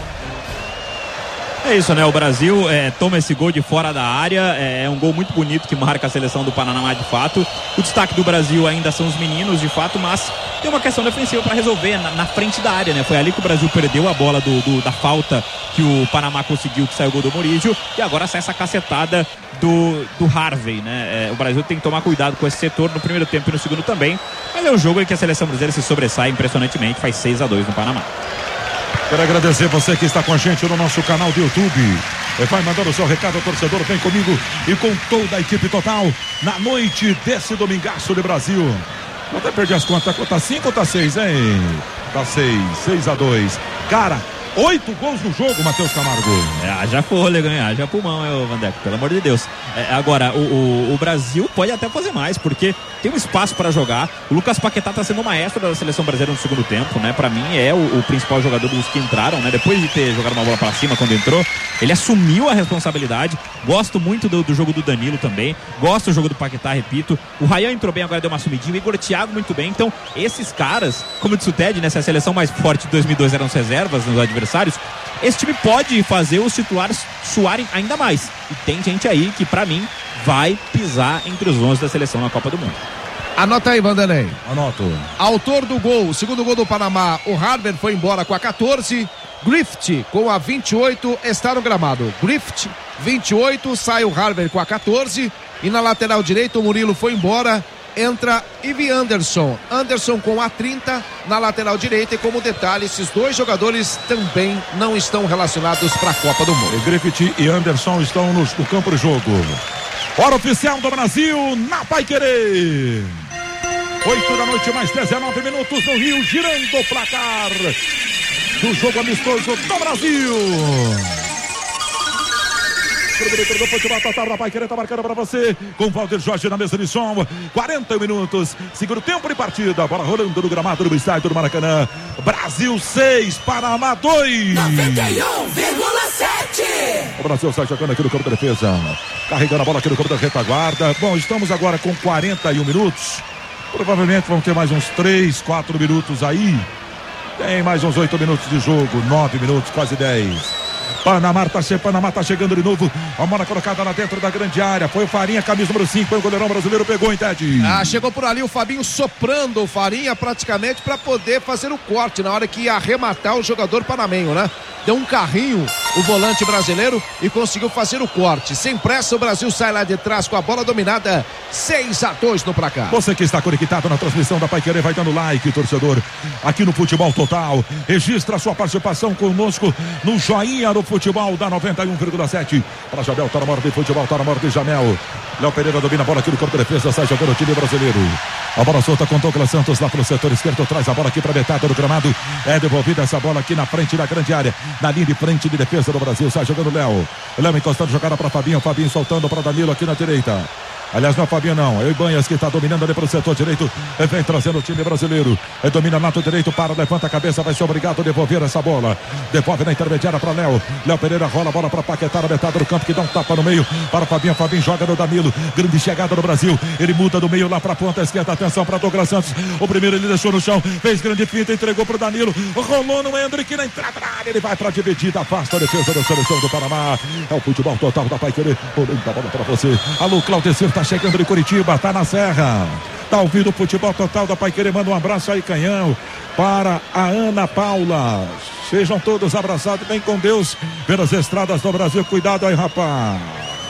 É isso, né? O Brasil é, toma esse gol de fora da área. É, é um gol muito bonito que marca a seleção do Panamá de fato. O destaque do Brasil ainda são os meninos de fato, mas tem uma questão defensiva para resolver na, na frente da área, né? Foi ali que o Brasil perdeu a bola do, do, da falta que o Panamá conseguiu, que saiu o gol do Murígio. E agora sai essa cacetada do, do Harvey, né? É, o Brasil tem que tomar cuidado com esse setor no primeiro tempo e no segundo também. Mas é um jogo em que a seleção brasileira se sobressai impressionantemente. Faz seis a dois no Panamá. Quero agradecer você que está com a gente no nosso canal do YouTube. Vai mandando o seu recado ao torcedor, vem comigo e com toda a equipe total na noite desse domingaço de Brasil. Eu até perdi as contas, tá cinco ou tá seis, hein? Tá seis, seis a dois. Cara, oito gols no jogo, Matheus Camargo. É, haja fôlego, hein? Haja pulmão, hein, Vandeco, pelo amor de Deus. É, agora, o, o, o Brasil pode até fazer mais, porque tem um espaço para jogar. O Lucas Paquetá tá sendo o maestro da seleção brasileira no segundo tempo, né? Pra mim é o, o principal jogador dos que entraram, né? Depois de ter jogado uma bola pra cima quando entrou, ele assumiu a responsabilidade. Gosto muito do, do jogo do Danilo também. Gosto do jogo do Paquetá, repito. O Rayan entrou bem, agora deu uma sumidinha. O Igor Thiago muito bem. Então, esses caras, como disse o Ted, né? Se a seleção mais forte de dois mil e dois eram as reservas nos adversários, esse time pode fazer os titulares suarem ainda mais. E tem gente aí que, pra mim, vai pisar entre os onze da seleção na Copa do Mundo. Anota aí, Vanderlei. Anoto. Autor do gol, o segundo gol do Panamá, o Harvey foi embora com a catorze. Griffith com a vinte e oito está no gramado. Griffith, vinte e oito, sai o Harvey com a catorze. E na lateral direita o Murilo foi embora. Entra Ivi Anderson. Anderson com a trinta na lateral direita. E como detalhe, esses dois jogadores também não estão relacionados para a Copa do Mundo. E Griffith e Anderson estão no, no campo de jogo. Hora oficial do Brasil na Paiquerê. oito da noite, mais dezenove minutos no Rio, girando o placar do jogo amistoso do Brasil. O do futebol total da Paiquerê tá marcando para você com Valdir Jorge na mesa de som. quarenta minutos, segundo tempo de partida. Bola rolando no gramado do estádio do Maracanã. Brasil seis, Panamá dois. noventa e um vírgula sete. O Brasil sai jogando aqui no campo da defesa, carregando a bola aqui no campo da retaguarda. Bom, estamos agora com quarenta e um minutos. Provavelmente vão ter mais uns três, quatro minutos aí. Tem mais uns oito minutos de jogo, nove minutos, quase dez. Panamá tá, che... Panamá tá chegando de novo. A bola colocada lá dentro da grande área. Foi o Farinha, camisa número cinco. Foi o goleirão brasileiro, pegou em Ted. Ah, chegou por ali o Fabinho soprando o Farinha praticamente para poder fazer o corte na hora que ia arrematar o jogador panamenho, né? Deu um carrinho o volante brasileiro e conseguiu fazer o corte. Sem pressa, o Brasil sai lá de trás com a bola dominada. seis a dois no placar. Você que está conectado na transmissão da Paiquerê, vai dando like, torcedor, aqui no Futebol Total. Registra a sua participação conosco no Joinha do Futebol da noventa e um vírgula sete. Para Jamel, tá na hora de futebol, tá na hora de Jamel. Léo Pereira domina a bola aqui no campo de defesa, sai jogando o time brasileiro. A bola solta com Douglas Santos lá pro setor esquerdo, traz a bola aqui para metade do gramado, é devolvida essa bola aqui na frente da grande área, na linha de frente de defesa do Brasil, sai jogando o Léo, o Léo encostando jogada para Fabinho, Fabinho soltando para Danilo aqui na direita. Aliás, não é Fabinho não, é o Ibanhas que está dominando ali para o setor direito, vem trazendo o time brasileiro, é, domina lado direito, para, levanta a cabeça, vai ser obrigado a devolver essa bola, devolve na intermediária para Léo, Léo Pereira rola a bola para Paquetá na metade do campo, que dá um tapa no meio, para Fabinho, Fabinho joga no Danilo, grande chegada do Brasil, ele muda do meio lá para a ponta esquerda, atenção para Douglas Santos, o primeiro ele deixou no chão, fez grande finta, entregou para o Danilo, rolou no Hendrick na entrada da área, ele vai para a dividida, afasta a defesa da seleção do Paraná, é o futebol total da Paiquerê, olhando a bola para você, alô Claudecir, tá chegando de Curitiba, tá na Serra, tá ouvindo o futebol total da Paiquerê, manda um abraço aí, Canhão, para a Ana Paula, sejam todos abraçados, bem com Deus, pelas estradas do Brasil, cuidado aí, rapaz.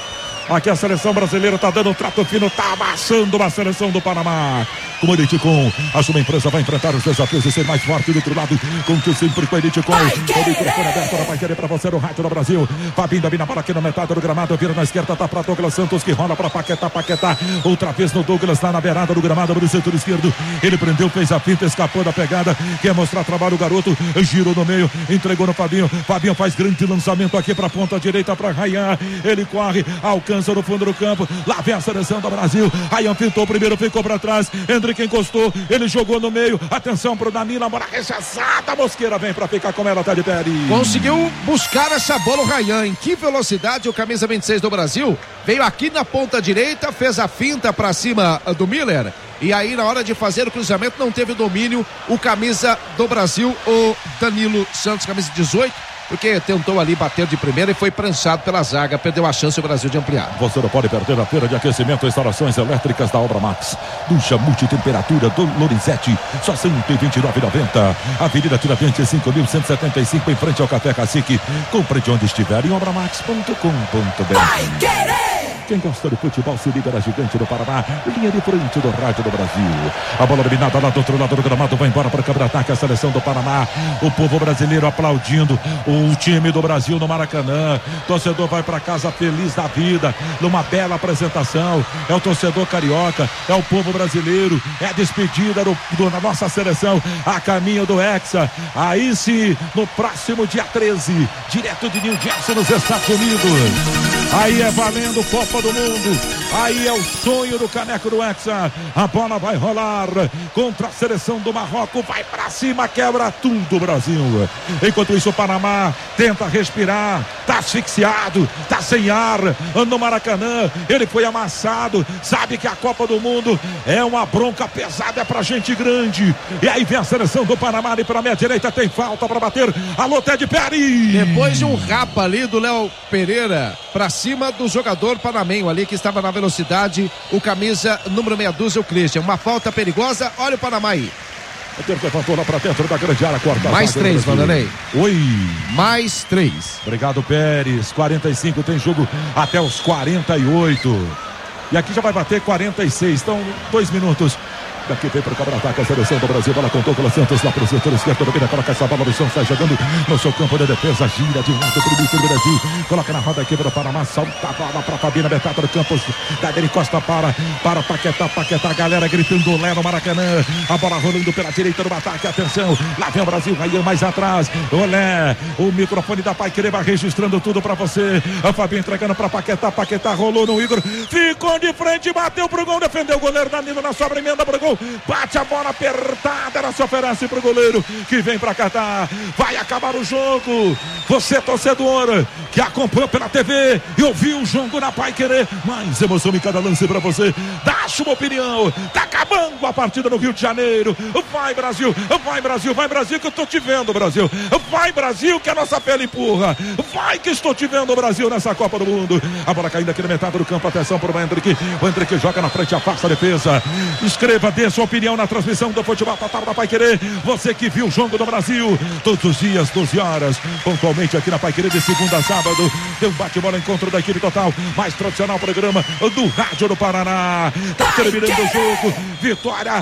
Aqui a seleção brasileira tá dando um trato fino, tá amassando a seleção do Panamá. Com o Eliticom, a sua empresa vai enfrentar os desafios de ser mais forte do outro lado. Conte sempre com o Eliticom. O microfone aberto vai querer pra você no rádio do Brasil. Fabinho domina a bola aqui na metade do gramado. Vira na esquerda, tá pra Douglas Santos que rola pra Paquetá, Paquetá. Outra vez no Douglas, lá na beirada do gramado do setor esquerdo. Ele prendeu, fez a finta, escapou da pegada. Quer mostrar trabalho o garoto. Girou no meio, entregou no Fabinho. Fabinho faz grande lançamento aqui pra ponta direita pra Rayan. Ele corre, alcança no fundo do campo. Lá vem a seleção do Brasil. Rayan pintou primeiro, ficou pra trás. Hendrick encostou, ele jogou no meio. Atenção pro Danilo, a bola rechaçada. A Mosqueira vem pra ficar com ela, tá de pé. Conseguiu buscar essa bola o Rayan. Em que velocidade o camisa vinte e seis do Brasil veio aqui na ponta direita, fez a finta pra cima do Miller. E aí, na hora de fazer o cruzamento, não teve domínio o camisa do Brasil, o Danilo Santos, camisa dezoito. Porque tentou ali bater de primeira e foi prensado pela zaga, perdeu a chance o Brasil de ampliar. Você não pode perder a feira de aquecimento e instalações elétricas da Obra Max. Ducha multitemperatura do Lorenzetti, só cento e vinte e nove reais e noventa centavos. Avenida Tiradentes cinco mil cento e setenta e cinco, em frente ao Café Cacique. Compre de onde estiver em obra max ponto com ponto b r. Quem gosta de futebol se liga na Gigante do Paraná, linha de frente do rádio do Brasil. A bola dominada lá do outro lado do gramado, vai embora para o câmera ataque a seleção do Paraná. O povo brasileiro aplaudindo o time do Brasil no Maracanã. Torcedor vai para casa feliz da vida, numa bela apresentação. É o torcedor carioca, é o povo brasileiro, é a despedida do, do, da nossa seleção a caminho do Hexa. Aí sim, no próximo dia treze, direto de New Jersey, nos Estados Unidos. Aí é valendo Copa do Mundo. Aí é o sonho do caneco do Hexa. A bola vai rolar contra a seleção do Marrocos. Vai pra cima, quebra tudo, Brasil. Enquanto isso, o Panamá tenta respirar. Tá asfixiado, tá sem ar no Maracanã. Ele foi amassado. Sabe que a Copa do Mundo é uma bronca pesada, é pra gente grande. E aí vem a seleção do Panamá ali pra minha direita. Tem falta pra bater. Alô, Ted Perry. Depois de um rapa ali do Léo Pereira pra cima do jogador panamenho ali que estava na velocidade, o camisa número meia dúzia, o Christian. Uma falta perigosa, olha o Panamá aí. O tempo levantou lá pra dentro da grande área, quarta. Mais três, Vanderlei. Oi. Mais três. Obrigado, Pérez. quarenta e cinco, tem jogo até os quarenta e oito. E aqui já vai bater quarenta e seis, então dois minutos. Daqui vem para o contra-ataque a seleção do Brasil. Bola com Douglas Santos lá para o setor esquerdo. Domina, coloca essa bola no chão, sai jogando no seu campo de defesa. Gira de lado para o Brasil. Coloca na roda aqui para o Panamá. Salta a bola para Fabinho, metade do campo. Daí Costa para, para Paquetá, Paquetá. Galera gritando Lé no Maracanã. A bola rolando pela direita no ataque. Atenção, lá vem o Brasil. Rayan mais atrás. Olé, o microfone da Paiquerê vai registrando tudo para você. A Fabinho entregando para Paquetá. Paquetá rolou no Igor. Ficou de frente, bateu pro gol. Defendeu o goleiro Danilo na sobra, emenda pro gol. Bate a bola apertada, ela se oferece pro goleiro que vem pra Catar. Vai acabar o jogo. Você, torcedor, que acompanhou pela T V e ouviu o jogo na Paiquerê. Mais emoção em cada lance pra você. Dá sua opinião. Tá acabando a partida no Rio de Janeiro. Vai, Brasil. Vai, Brasil. Vai, Brasil, que eu tô te vendo, Brasil. Vai, Brasil, que a nossa pele empurra. Vai, que estou te vendo, Brasil, nessa Copa do Mundo. A bola caindo aqui na metade do campo. Atenção pro Hendrick. O Hendrick joga na frente, afasta a defesa. Escreva, dê sua opinião na transmissão do futebol total da Paiquerê. Você que viu o jogo do Brasil todos os dias, doze horas, pontualmente aqui na Paiquerê, de segunda a sábado. Tem um bate-bola, encontro da equipe total, mais tradicional programa do Rádio do Paraná. Tá terminando o jogo. Vitória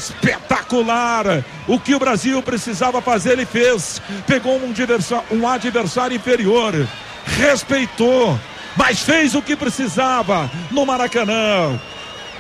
espetacular. O que o Brasil precisava fazer, ele fez. Pegou um adversário, um adversário inferior, respeitou, mas fez o que precisava no Maracanã.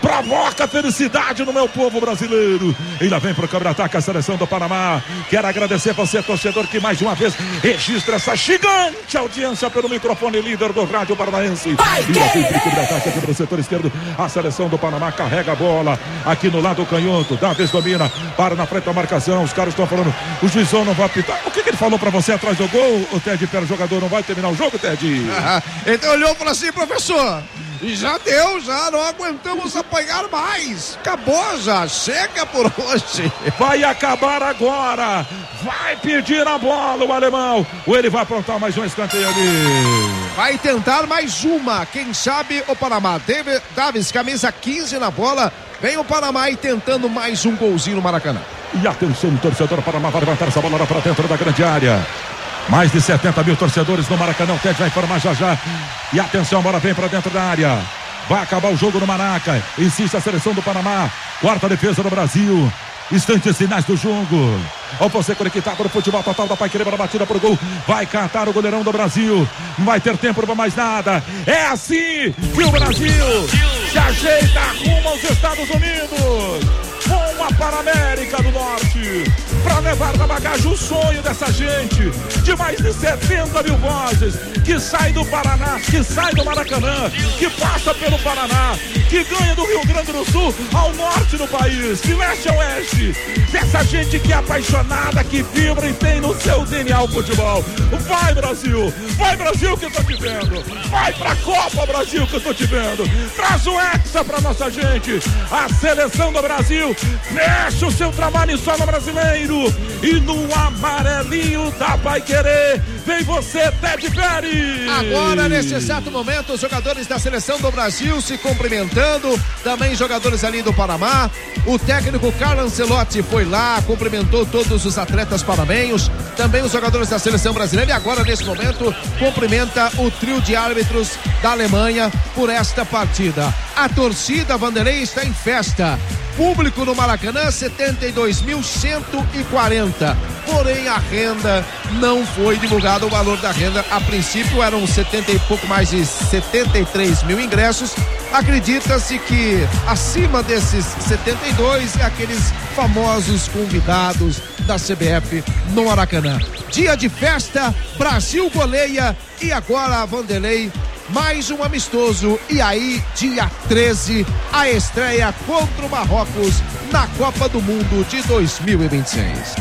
provoca felicidade no meu povo brasileiro. E lá vem pro contra-ataque a seleção do Panamá. Quero agradecer você, torcedor, que mais uma vez registra essa gigante audiência pelo microfone líder do rádio paranaense. E lá vem pro contra-ataque aqui pro setor esquerdo. A seleção do Panamá carrega a bola aqui no lado canhoto. Davis domina, para na frente da marcação. Os caras estão falando, o juizão não vai apitar. O que, que ele falou pra você atrás do gol? O Ted, pera, o jogador não vai terminar o jogo, Ted? Ah, então olhou e falou assim, professor, já deu, já não aguentamos apanhar mais. Acabou já, chega por hoje. Vai acabar agora. Vai pedir a bola o alemão. Ou ele vai aprontar mais um escanteio ali. Vai tentar mais uma. Quem sabe o Panamá. David, Davis, camisa quinze na bola. Vem o Panamá aí tentando mais um golzinho no Maracanã. E atenção, torcedor, Panamá vai levantar essa bola para dentro da grande área. Mais de setenta mil torcedores no Maracanã. O Ted vai informar já já. E atenção, a bola vem para dentro da área. Vai acabar o jogo no Maraca. Insiste a seleção do Panamá. Quarta defesa do Brasil. Instantes finais do jogo. Olha você conectado no futebol total da Paiquerê para batida pro gol. Vai cantar o goleirão do Brasil. Não vai ter tempo para mais nada. É assim que o Brasil se ajeita rumo aos Estados Unidos. Uma para a América do Norte, para levar na bagagem o sonho dessa gente, de mais de setenta mil vozes, que sai do Paraná, que sai do Maracanã, que passa pelo Paraná, que ganha do Rio Grande do Sul ao norte do país, de leste a oeste, dessa gente que é apaixonada, que vibra e tem no seu D N A o futebol. Vai, Brasil, vai, Brasil, que eu tô te vendo, vai pra Copa, Brasil, que eu tô te vendo, traz o Hexa pra nossa gente, a seleção do Brasil. Fecha o seu trabalho em solo brasileiro. E no amarelinho da Paiquerê vem você, Ted Pérez. Agora, nesse exato momento, os jogadores da seleção do Brasil se cumprimentando. Também jogadores ali do Panamá. O técnico Carlo Ancelotti foi lá, cumprimentou todos os atletas panamenhos. Também os jogadores da seleção brasileira. E agora, nesse momento, cumprimenta o trio de árbitros da Alemanha por esta partida. A torcida Vanderlei está em festa. Público no Maracanã, setenta e dois mil cento e quarenta. Porém, a renda não foi divulgado, o valor da renda. A princípio eram setenta e pouco mais de setenta e três mil ingressos. Acredita-se que acima desses setenta e dois é aqueles famosos convidados da C B F no Maracanã. Dia de festa, Brasil goleia e agora a Vanderlei. Mais um amistoso e aí, dia treze, a estreia contra o Marrocos na Copa do Mundo de dois mil e vinte e seis.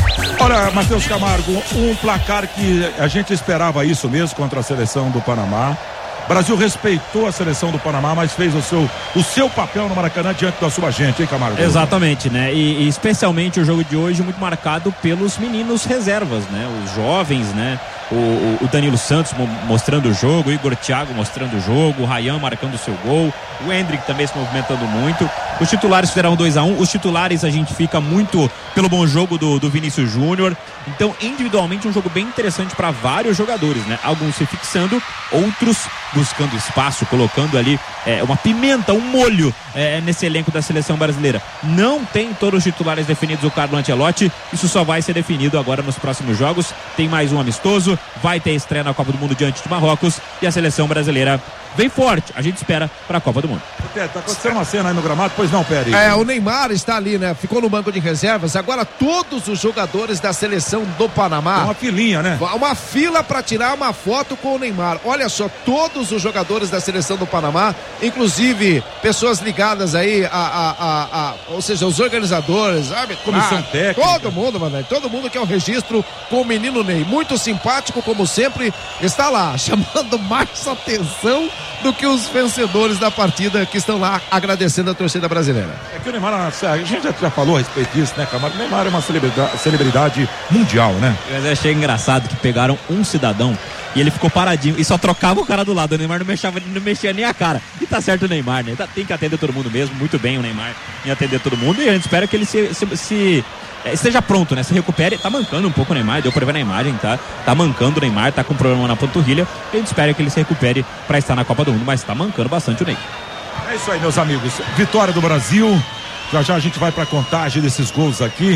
Olha, Matheus Camargo, um placar que a gente esperava isso mesmo contra a seleção do Panamá. O Brasil respeitou a seleção do Panamá, mas fez o seu, o seu papel no Maracanã diante da sua gente, hein, Camargo? Exatamente, né? E, e especialmente o jogo de hoje muito marcado pelos meninos reservas, né? Os jovens, né? O, o, o Danilo Santos mostrando o jogo, o Igor Thiago mostrando o jogo, o Ryan marcando o seu gol, o Hendrick também se movimentando muito. Os titulares fizeram dois a um, os titulares a gente fica muito pelo bom jogo do, do Vinícius Júnior. Então, individualmente, um jogo bem interessante para vários jogadores, né? Alguns se fixando, outros buscando espaço, colocando ali é, uma pimenta, um molho é, nesse elenco da seleção brasileira. Não tem todos os titulares definidos o Carlo Ancelotti, isso só vai ser definido agora nos próximos jogos. Tem mais um amistoso, vai ter estreia na Copa do Mundo diante de Marrocos e a seleção brasileira vem forte, a gente espera para a Copa do Mundo. Tá acontecendo uma cena aí no gramado, pois não, Pérez? É, o Neymar está ali, né? Ficou no banco de reservas. Agora todos os jogadores da seleção do Panamá. Uma filinha, né? Uma fila para tirar uma foto com o Neymar. Olha só, todos os jogadores da seleção do Panamá, inclusive pessoas ligadas aí a, a, a, a ou seja, os organizadores, sabe? Comissão ah, técnica. Todo mundo, mano, todo mundo quer um registro com o menino Ney. Muito simpático, como sempre, está lá, chamando mais atenção do que os vencedores da partida que estão lá agradecendo a torcida brasileira. É que o Neymar, a gente já, já falou a respeito disso, né, Camargo? O Neymar é uma celebridade, celebridade mundial, né? Eu achei engraçado que pegaram um cidadão e ele ficou paradinho e só trocava o cara do lado. O Neymar não mexia, não mexia nem a cara. E tá certo o Neymar, né? Tem que atender todo mundo mesmo, muito bem o Neymar em atender todo mundo, e a gente espera que ele se, se, se esteja pronto, né? Se recupere. Tá mancando um pouco o Neymar, deu pra ver na imagem, tá? Tá mancando o Neymar, tá com problema na panturrilha. E a gente espera que ele se recupere pra estar na Copa do Mundo, mas tá mancando bastante o Neymar. É isso aí, meus amigos. Vitória do Brasil. Já já a gente vai pra contagem desses gols aqui.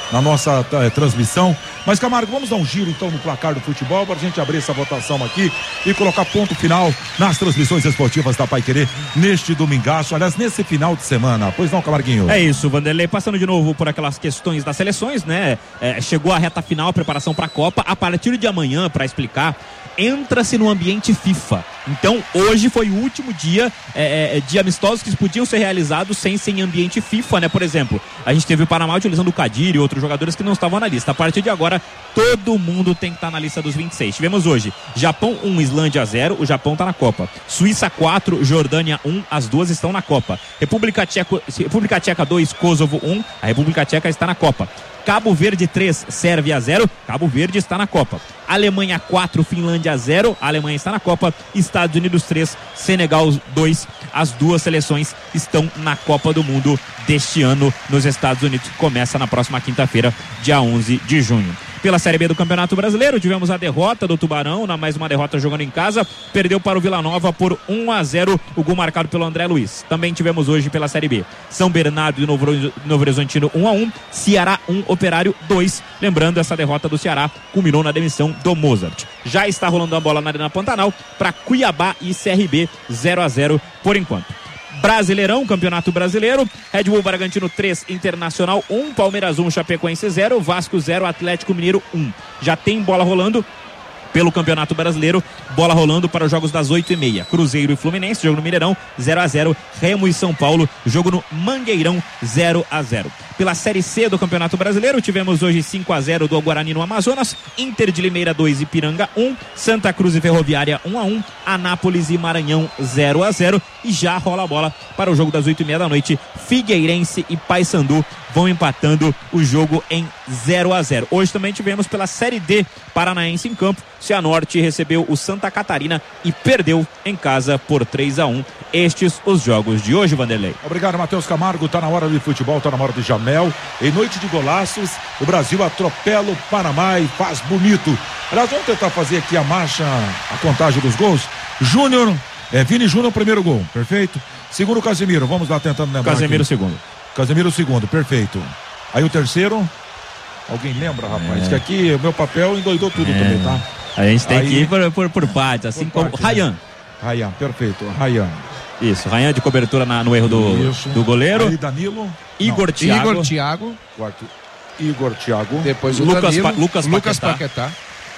na nossa é, transmissão. Mas, Camargo, vamos dar um giro então no placar do futebol para a gente abrir essa votação aqui e colocar ponto final nas transmissões esportivas da Paiquerê neste domingaço, aliás, nesse final de semana. Pois não, Camarguinho? É isso, Vanderlei, passando de novo por aquelas questões das seleções, né? É, chegou a reta final, a preparação para a Copa. A partir de amanhã, para explicar, entra-se no ambiente FIFA. Então, hoje foi o último dia é, de amistosos que podiam ser realizados sem ser em ambiente FIFA, né? Por exemplo, a gente teve o Panamá utilizando o Kadir e outros jogadores que não estavam na lista. A partir de agora, todo mundo tem que estar na lista dos vinte e seis. Tivemos hoje Japão um, Islândia zero, o Japão está na Copa. Suíça quatro, Jordânia um, as duas estão na Copa. República Tcheca, República Tcheca dois, Kosovo um, a República Tcheca está na Copa. Cabo Verde três, Sérvia zero, Cabo Verde está na Copa. Alemanha quatro, Finlândia zero, a Alemanha está na Copa. Estados Unidos três, Senegal dois, as duas seleções estão na Copa do Mundo deste ano nos Estados Unidos, que começa na próxima quinta-feira, dia onze de junho. Pela Série B do Campeonato Brasileiro, tivemos a derrota do Tubarão, na mais uma derrota jogando em casa, perdeu para o Vila Nova por um a zero, o gol marcado pelo André Luiz. Também tivemos hoje pela Série B, São Bernardo e Novo, Novo Horizontino um a um, Ceará um, Operário dois. Lembrando, essa derrota do Ceará culminou na demissão do Mozart. Já está rolando a bola na Arena Pantanal para Cuiabá e C R B, zero a zero por enquanto. Brasileirão, Campeonato Brasileiro, Red Bull Bragantino três, Internacional um, Palmeiras um, Chapecoense zero, Vasco zero, Atlético Mineiro um. Já tem bola rolando pelo Campeonato Brasileiro, bola rolando para os jogos das oito e meia. Cruzeiro e Fluminense, jogo no Mineirão, zero a zero. Remo e São Paulo, jogo no Mangueirão, zero a zero. Pela Série C do Campeonato Brasileiro, tivemos hoje cinco a zero do Guarani no Amazonas, Inter de Limeira dois, Ipiranga um, Santa Cruz e Ferroviária um a um, Anápolis e Maranhão zero a zero. E já rola a bola para o jogo das oito e meia da noite, Figueirense e Paysandu vão empatando o jogo em zero a zero. Hoje também tivemos pela Série D Paranaense em campo, Cianorte recebeu o Santa Catarina e perdeu em casa por três a um. Estes os jogos de hoje, Vanderlei. Obrigado, Matheus Camargo. Tá na hora de futebol, tá na hora de Jamel. Em noite de golaços, o Brasil atropela o Panamá e faz bonito. Aliás, vamos tentar fazer aqui a marcha, a contagem dos gols. Júnior, é, Vini Júnior, primeiro gol, perfeito. Segundo, Casemiro, vamos lá tentando lembrar. Casemiro, aqui. segundo. Casemiro, segundo, perfeito. Aí o terceiro, alguém lembra, rapaz? É. Que aqui o meu papel endoidou tudo é. também, tá? A gente tem Aí, que ir por, por, por partes, assim por como parte, Rayan. Né? Rayan, perfeito, Rayan. Isso, Rayan de cobertura na, no erro do, do goleiro. Aí Danilo. Igor Thiago. Igor Thiago. Quarto, Igor Thiago. Depois o Lucas, Danilo. pa, Lucas, Lucas Paquetá. Paquetá.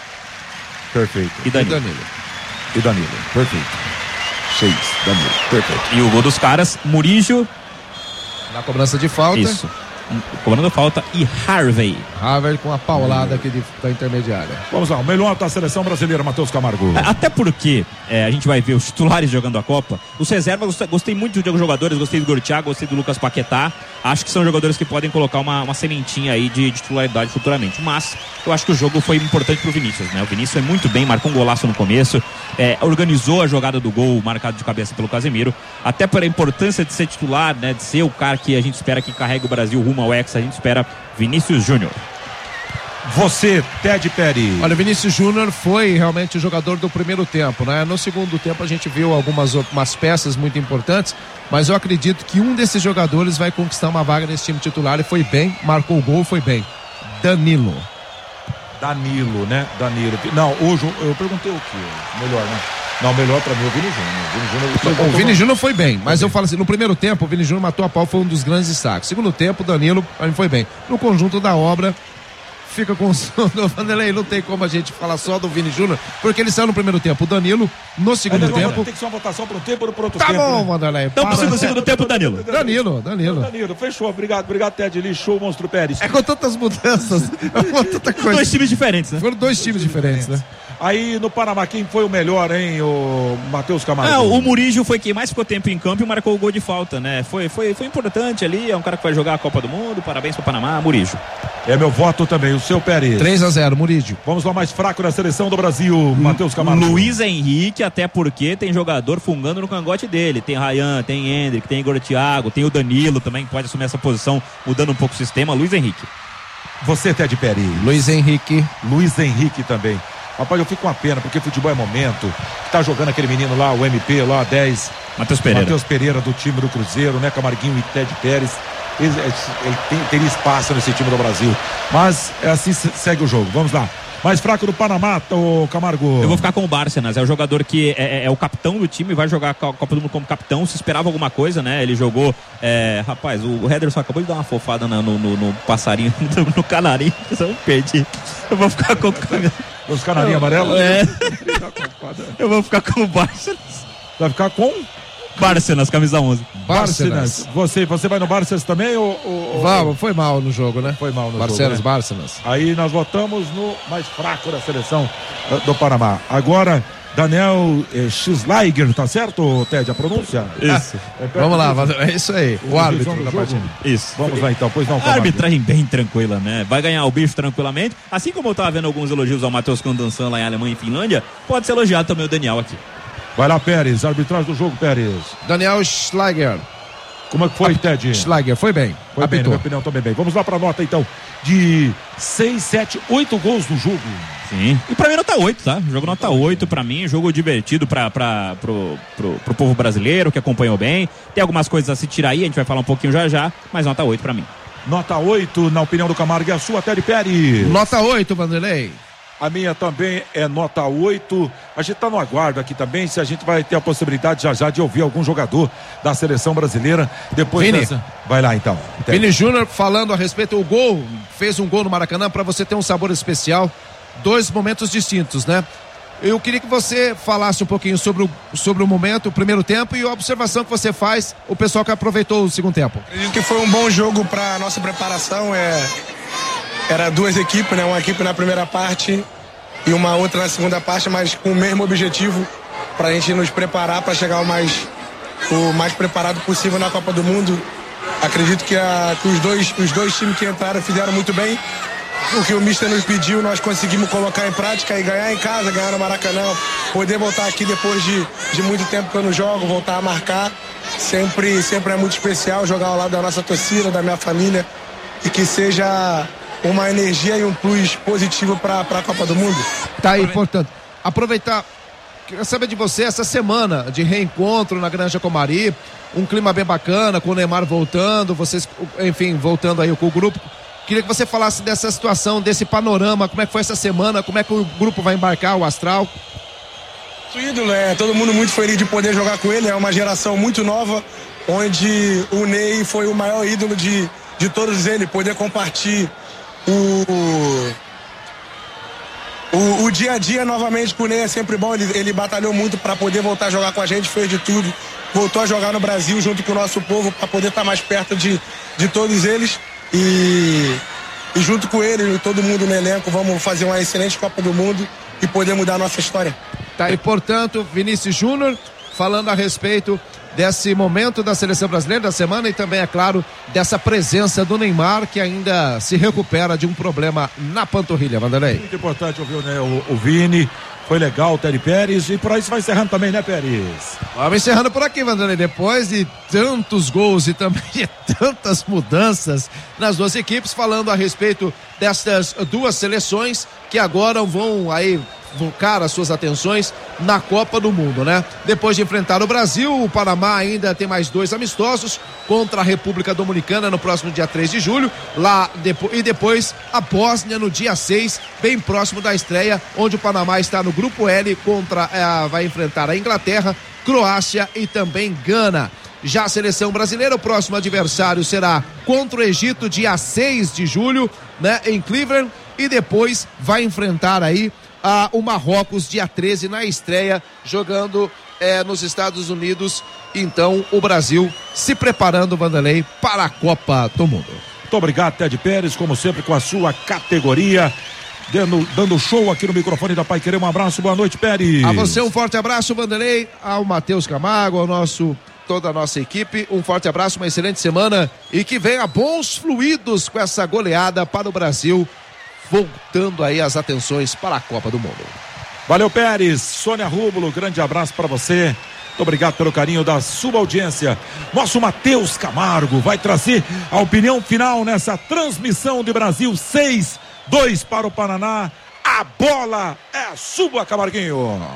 Perfeito. E Danilo. E Danilo. E Danilo, perfeito. Seis, Danilo, perfeito. E o gol dos caras, Murillo. Na cobrança de falta. Isso. Cobrando falta e Harvey. Harvey com a paulada aqui de, da intermediária. Vamos lá, o melhor da seleção brasileira, Matheus Camargo. Até porque é, a gente vai ver os titulares jogando a Copa. Os reservas, gostei muito de jogadores, gostei do Igor Thiago, gostei do Lucas Paquetá. Acho que são jogadores que podem colocar uma, uma sementinha aí de, de titularidade futuramente. Mas eu acho que o jogo foi importante pro Vinícius, né? O Vinícius foi muito bem, marcou um golaço no começo, é, organizou a jogada do gol marcado de cabeça pelo Casemiro. Até pela importância de ser titular, né? De ser o cara que a gente espera que carregue o Brasil rumo ao Hexa, a gente espera Vinícius Júnior. Você, Ted Perry. Olha, o Vinícius Júnior foi realmente o jogador do primeiro tempo, né? No segundo tempo a gente viu algumas umas peças muito importantes, mas eu acredito que um desses jogadores vai conquistar uma vaga nesse time titular e foi bem, marcou o gol, foi bem. Danilo. Danilo, né? Danilo. Não, hoje eu perguntei o quê? Melhor, né? Não, melhor pra mim é o Vini Júnior. O Vini Júnior, o Vini Júnior foi bem, mas eu falo assim, no primeiro tempo o Vini Júnior matou a pau, foi um dos grandes destaques. Segundo tempo, o Danilo pra mim foi bem. No conjunto da obra, fica com o do Vanderlei, não tem como a gente falar só do Vini Júnior, porque ele saiu no primeiro tempo. O Danilo, no segundo é, tempo... Tem que ser uma votação para um tempo ou para outro tá tempo. Tá bom, né? Vanderlei. Então, para... no segundo tempo, Danilo. Danilo, Danilo. Danilo, fechou. Obrigado, obrigado, Ted Lee. Show, Monstro Pérez. É com tantas mudanças, é com tanta coisa. Dois times diferentes, né? Foram dois times diferentes, né? Aí no Panamá, quem foi o melhor, hein, o Matheus Camargo? É, o Murillo foi quem mais ficou tempo em campo e marcou o gol de falta, né? Foi, foi, foi importante ali, é um cara que vai jogar a Copa do Mundo, parabéns pro Panamá, Murillo. É meu voto também, o seu Pérez. três a zero, Murillo. Vamos lá, mais fraco da seleção do Brasil, Matheus Camargo. Luiz Henrique, até porque tem jogador fungando no cangote dele, tem Rayan, tem Hendrick, tem Igor Thiago, tem o Danilo também, que pode assumir essa posição, mudando um pouco o sistema, Luiz Henrique. Você, Ted Perry. Luiz Henrique. Luiz Henrique também. Rapaz, eu fico com uma pena, porque futebol é momento. Tá jogando aquele menino lá, o M P lá, dez. Matheus Pereira. Matheus Pereira do time do Cruzeiro, né? Camarguinho e Ted Pérez. ele, ele tem, teria espaço nesse time do Brasil. Mas é assim segue o jogo. Vamos lá. Mais fraco do Panamá, o Camargo. Eu vou ficar com o Bárcenas, é o jogador que é, é, é o capitão do time, vai jogar a Copa do Mundo como capitão. Se esperava alguma coisa, né? Ele jogou. É, rapaz, o Henderson acabou de dar uma fofada na, no, no, no passarinho, no, no canarinho. Eu perdi. Eu vou ficar com o. Os canarinhos amarelos? É. Eu vou ficar com o Bárcenas. Vai ficar com? Bárcenas, camisa onze. Bárcenas. Você, você vai no Bárcenas também? Ou, ou, Vamos, foi mal no jogo, né? Foi mal no Bárcenas, jogo. Né? Bárcenas. Aí nós votamos no mais fraco da seleção do Panamá. Agora, Daniel eh, Schleiger, tá certo, Ted? A pronúncia? Isso. Ah, é, Vamos lá, é isso aí. O, o árbitro da partida. Isso. Vamos lá então, pois não. A arbitragem bem tranquila, né? Vai ganhar o bicho tranquilamente. Assim como eu tava vendo alguns elogios ao Matheus Condansan lá em Alemanha e Finlândia, pode ser elogiado também o Daniel aqui. Vai lá, Pérez, arbitragem do jogo, Pérez. Daniel Schleiger. Como é que foi, Ted? Schleiger, foi bem. Foi bem, na minha opinião, também bem. Vamos lá pra nota, então, de seis, sete, oito gols no jogo. Sim. E pra mim nota oito, tá? Jogo nota oito pra mim, jogo divertido pra, pra, pro, pro, pro povo brasileiro, que acompanhou bem. Tem algumas coisas a se tirar aí, a gente vai falar um pouquinho já já, mas nota oito pra mim. Nota oito, na opinião do Camargo, e a sua, Ted Pérez? Nota oito, Vanderlei. A minha também é nota oito. A gente está no aguardo aqui também, se a gente vai ter a possibilidade já já de ouvir algum jogador da seleção brasileira depois Vini. dessa. Vai lá então. Vini Júnior falando a respeito do gol, fez um gol no Maracanã para você ter um sabor especial. Dois momentos distintos, né? Eu queria que você falasse um pouquinho sobre o, sobre o momento, o primeiro tempo e a observação que você faz, o pessoal que aproveitou o segundo tempo. Acredito que foi um bom jogo para nossa preparação. É... Era duas equipes, né? Uma equipe na primeira parte e uma outra na segunda parte, mas com o mesmo objetivo, para a gente nos preparar para chegar o mais, o mais preparado possível na Copa do Mundo. Acredito que, a, que os, dois, os dois times que entraram fizeram muito bem. O que o Mister nos pediu, nós conseguimos colocar em prática e ganhar em casa, ganhar no Maracanã, poder voltar aqui depois de, de muito tempo que eu não jogo, voltar a marcar. Sempre, sempre é muito especial jogar ao lado da nossa torcida, da minha família, e que seja uma energia e um plus positivo para a Copa do Mundo. Tá aí, portanto, aproveitar, queria saber de você essa semana de reencontro na Granja Comari, um clima bem bacana, com o Neymar voltando, vocês, enfim, voltando aí com o grupo. Queria que você falasse dessa situação, desse panorama, como é que foi essa semana, como é que o grupo vai embarcar, o Astral. O ídolo, é todo mundo muito feliz de poder jogar com ele, é uma geração muito nova, onde o Ney foi o maior ídolo de, de todos eles, poder compartilhar O, o, o dia a dia novamente com o Ney é sempre bom. Ele, ele batalhou muito para poder voltar a jogar com a gente, fez de tudo, voltou a jogar no Brasil junto com o nosso povo para poder estar mais perto de, de todos eles e, e junto com ele, todo mundo no elenco, vamos fazer uma excelente Copa do Mundo e poder mudar a nossa história. Tá, e portanto, Vinícius Júnior falando a respeito desse momento da seleção brasileira da semana e também, é claro, dessa presença do Neymar, que ainda se recupera de um problema na panturrilha, Vanderlei. Muito importante ouvir, né, o, o Vini, foi legal, o Ted Pérez, e por aí você vai encerrando também, né, Pérez? Vamos encerrando por aqui, Vanderlei, depois de tantos gols e também de tantas mudanças nas duas equipes, falando a respeito dessas duas seleções que agora vão aí focar as suas atenções na Copa do Mundo, né? Depois de enfrentar o Brasil, o Panamá ainda tem mais dois amistosos contra a República Dominicana no próximo dia três de julho, lá depois, e depois a Bósnia no dia seis, bem próximo da estreia, onde o Panamá está no grupo L contra, eh, vai enfrentar a Inglaterra, Croácia e também Gana. Já a seleção brasileira, o próximo adversário será contra o Egito dia seis de julho, né, em Cleveland, e depois vai enfrentar aí a, o Marrocos dia treze na estreia, jogando é, nos Estados Unidos. Então o Brasil se preparando, Vanderlei, para a Copa do Mundo. Muito obrigado, Ted Pérez, como sempre com a sua categoria, dando, dando show aqui no microfone da Paiquerê. Um abraço, boa noite, Pérez. A você um forte abraço, Vanderlei, ao Matheus Camargo, ao nosso, toda a nossa equipe, um forte abraço, uma excelente semana e que venha bons fluidos com essa goleada para o Brasil, voltando aí as atenções para a Copa do Mundo. Valeu, Pérez. Sônia Rúbulo, grande abraço para você. Muito obrigado pelo carinho da sua audiência. Nosso Matheus Camargo vai trazer a opinião final nessa transmissão de Brasil seis, dois para o Paraná. A bola é sua, Camarguinho.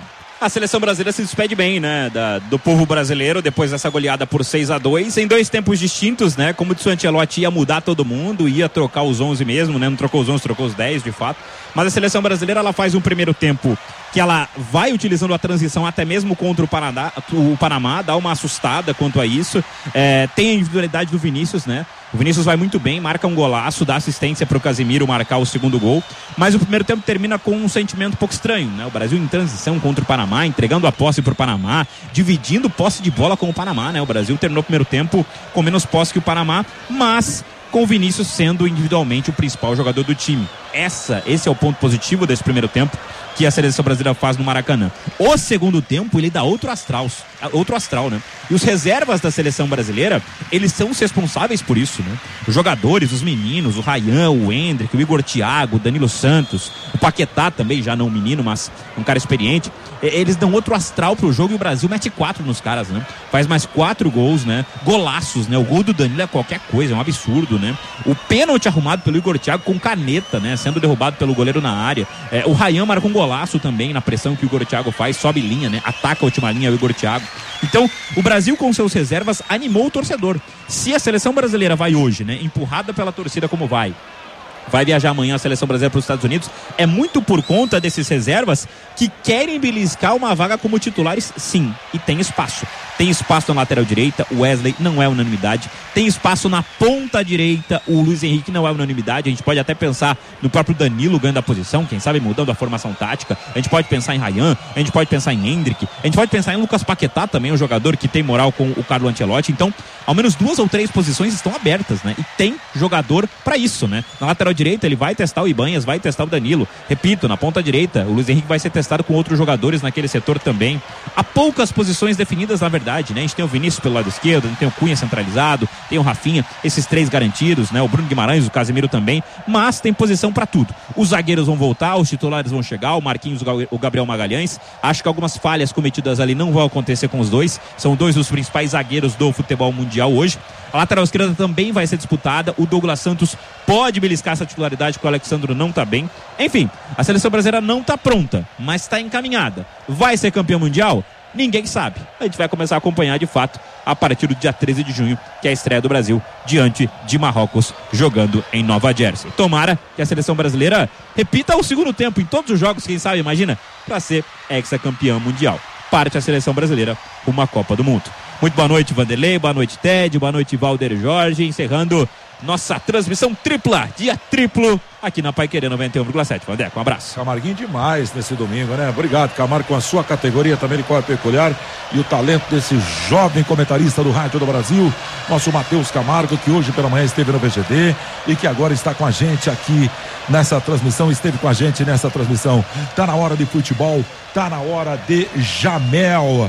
A seleção brasileira se despede bem, né, da, do povo brasileiro depois dessa goleada por seis a dois, em dois tempos distintos, né, como disse o Ancelotti, ia mudar todo mundo, ia trocar os onze mesmo, né, não trocou os onze, trocou os dez de fato, mas a seleção brasileira ela faz um primeiro tempo que ela vai utilizando a transição até mesmo contra o Panamá, o Panamá dá uma assustada quanto a isso, é, tem a individualidade do Vinícius, né, o Vinícius vai muito bem, marca um golaço, dá assistência para o Casemiro marcar o segundo gol, mas o primeiro tempo termina com um sentimento um pouco estranho, né? O Brasil em transição contra o Panamá, entregando a posse para o Panamá, dividindo posse de bola com o Panamá, né? O Brasil terminou o primeiro tempo com menos posse que o Panamá, mas com o Vinícius sendo individualmente o principal jogador do time. Essa, esse é o ponto positivo desse primeiro tempo que a seleção brasileira faz no Maracanã. O segundo tempo, ele dá outro astral, outro astral, né? E os reservas da seleção brasileira, eles são os responsáveis por isso, né? Os jogadores, os meninos, o Rayan, o Endrick, o Igor Thiago, o Danilo Santos, o Paquetá também, já não um menino, mas um cara experiente, eles dão outro astral pro jogo e o Brasil mete quatro nos caras, né? Faz mais quatro gols, né? Golaços, né? O gol do Danilo é qualquer coisa, é um absurdo, né? O pênalti arrumado pelo Igor Thiago com caneta, né? Sendo derrubado pelo goleiro na área. É, o Rayan marca um golaço também na pressão que o Igor Thiago faz, sobe linha, né? Ataca a última linha o Igor Thiago. Então, o Brasil com seus reservas animou o torcedor. Se a seleção brasileira vai hoje, né? Empurrada pela torcida como vai, vai viajar amanhã a seleção brasileira para os Estados Unidos, é muito por conta desses reservas que querem beliscar uma vaga como titulares, sim, e tem espaço. Tem espaço na lateral direita, o Wesley não é unanimidade. Tem espaço na ponta direita, o Luiz Henrique não é unanimidade. A gente pode até pensar no próprio Danilo ganhando a posição, quem sabe mudando a formação tática. A gente pode pensar em Rayan, a gente pode pensar em Endrick, a gente pode pensar em Lucas Paquetá também, um jogador que tem moral com o Carlo Ancelotti. Então, ao menos duas ou três posições estão abertas, né? E tem jogador para isso, né? Na lateral direita ele vai testar o Ibanhas, vai testar o Danilo. Repito, na ponta direita o Luiz Henrique vai ser testado com outros jogadores naquele setor também. Há poucas posições definidas na verdade, né? A gente tem o Vinícius pelo lado esquerdo, a gente tem o Cunha centralizado, tem o Rafinha, esses três garantidos, né? O Bruno Guimarães, o Casemiro também, mas tem posição para tudo. Os zagueiros vão voltar, os titulares vão chegar, o Marquinhos, o Gabriel Magalhães. Acho que algumas falhas cometidas ali não vão acontecer com os dois. São dois dos principais zagueiros do futebol mundial hoje. A lateral esquerda também vai ser disputada. O Douglas Santos pode beliscar essa titularidade, que o Alexandro não tá bem. Enfim, a seleção brasileira não tá pronta, mas está encaminhada. Vai ser campeão mundial? Ninguém sabe. A gente vai começar a acompanhar de fato a partir do dia treze de junho, que é a estreia do Brasil diante de Marrocos, jogando em Nova Jersey. Tomara que a seleção brasileira repita o segundo tempo em todos os jogos, quem sabe, imagina, para ser ex-campeã mundial. Parte a seleção brasileira rumo à Copa do Mundo. Muito boa noite, Vanderlei, boa noite, Ted, boa noite, Valder Jorge, encerrando nossa transmissão tripla, dia triplo, aqui na Paiquerê noventa e um vírgula sete. Vandeco, um abraço. Camarguinho demais nesse domingo, né? Obrigado, Camargo, com a sua categoria também de qual é peculiar e o talento desse jovem comentarista do Rádio do Brasil, nosso Matheus Camargo, que hoje pela manhã esteve no V G D e que agora está com a gente aqui nessa transmissão, esteve com a gente nessa transmissão. Tá na hora de futebol, tá na hora de Jamel.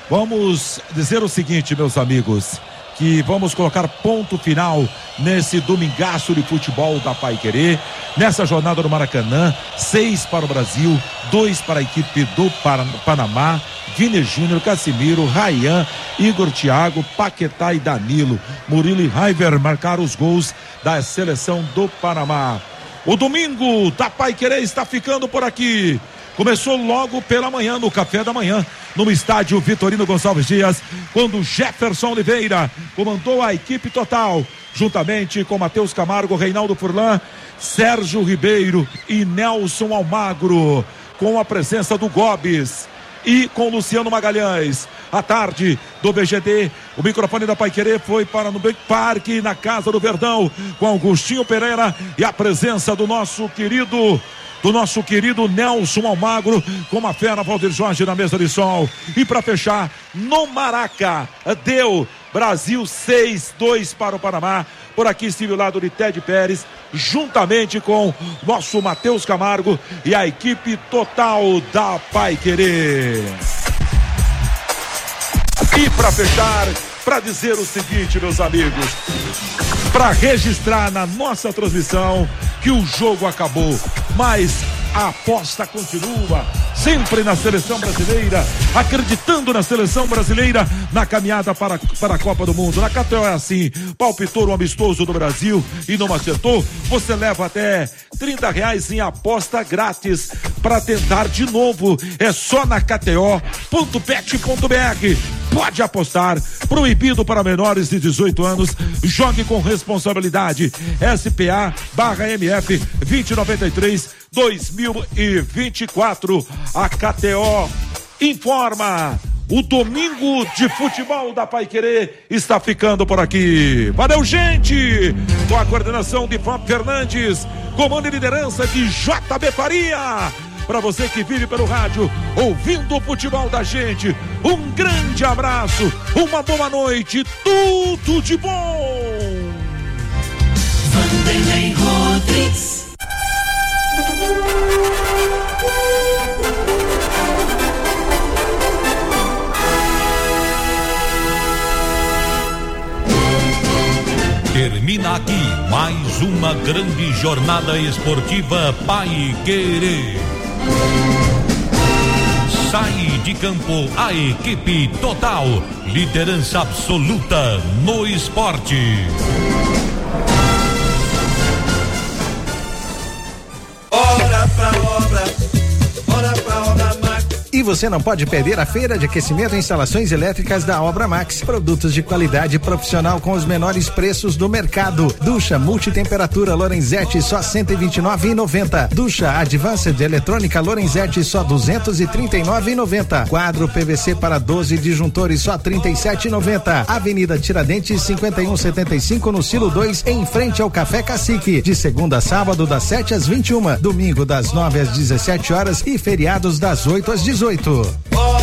Vamos dizer o seguinte, meus amigos, que vamos colocar ponto final nesse domingaço de futebol da Paiquerê, nessa jornada do Maracanã. Seis para o Brasil, dois para a equipe do Panamá. Vini Júnior, Casemiro, Rayan, Igor Thiago, Paquetá e Danilo. Murilo e Raiver marcaram os gols da seleção do Panamá. O domingo da Paiquerê está ficando por aqui. Começou logo pela manhã, no café da manhã, no estádio Vitorino Gonçalves Dias, quando Jefferson Oliveira comandou a equipe total, juntamente com Matheus Camargo, Reinaldo Furlan, Sérgio Ribeiro e Nelson Almagro, com a presença do Gobes e com Luciano Magalhães. À tarde do B G D, o microfone da Paiquerê foi para no Bank Park, na Casa do Verdão, com Augustinho Pereira e a presença do nosso querido do nosso querido Nelson Almagro, com a fera Valdir Jorge na mesa de som. E para fechar, no Maraca, deu Brasil seis a dois para o Panamá. Por aqui estive ao lado de Ted Pérez, juntamente com nosso Matheus Camargo e a equipe total da Paiquerê. E para fechar, para dizer o seguinte, meus amigos, para registrar na nossa transmissão que o jogo acabou, mas a aposta continua, sempre na seleção brasileira, acreditando na seleção brasileira, na caminhada para, para a Copa do Mundo. Na K T O é assim, palpitou no amistoso do Brasil e não acertou, você leva até trinta reais em aposta grátis para tentar de novo. É só na K T O ponto bet ponto B R. Pode apostar, proibido para menores de dezoito anos, jogue com responsabilidade. S P A barra M F vinte noventa e três dois mil e vinte e quatro. A K T O informa. O domingo de futebol da Paiquerê está ficando por aqui. Valeu, gente! Com a coordenação de Fábio Fernandes, comando e liderança de J B Faria. Para você que vive pelo rádio, ouvindo o futebol da gente, um grande abraço, uma boa noite, tudo de bom! Vanderlei Rodrigues. Termina aqui mais uma grande jornada esportiva Paiquerê. Sai de campo a equipe total, liderança absoluta no esporte. Hora pra obra, hora pra obra Max. E você não pode perder a feira de aquecimento e instalações elétricas da Obra Max. Produtos de qualidade profissional com os menores preços do mercado. Ducha multitemperatura Lorenzetti só cento e vinte e nove reais e noventa centavos. Ducha Advanced eletrônica Lorenzetti só duzentos e trinta e nove reais e noventa centavos. Quadro P V C para doze disjuntores só trinta e sete reais e noventa centavos. Avenida Tiradentes cinquenta e um setenta e cinco no Silo dois, em frente ao Café Cacique. De segunda a sábado das sete às vinte e uma, domingo das nove às dezessete horas e feriados das oito às dezoito. Oh.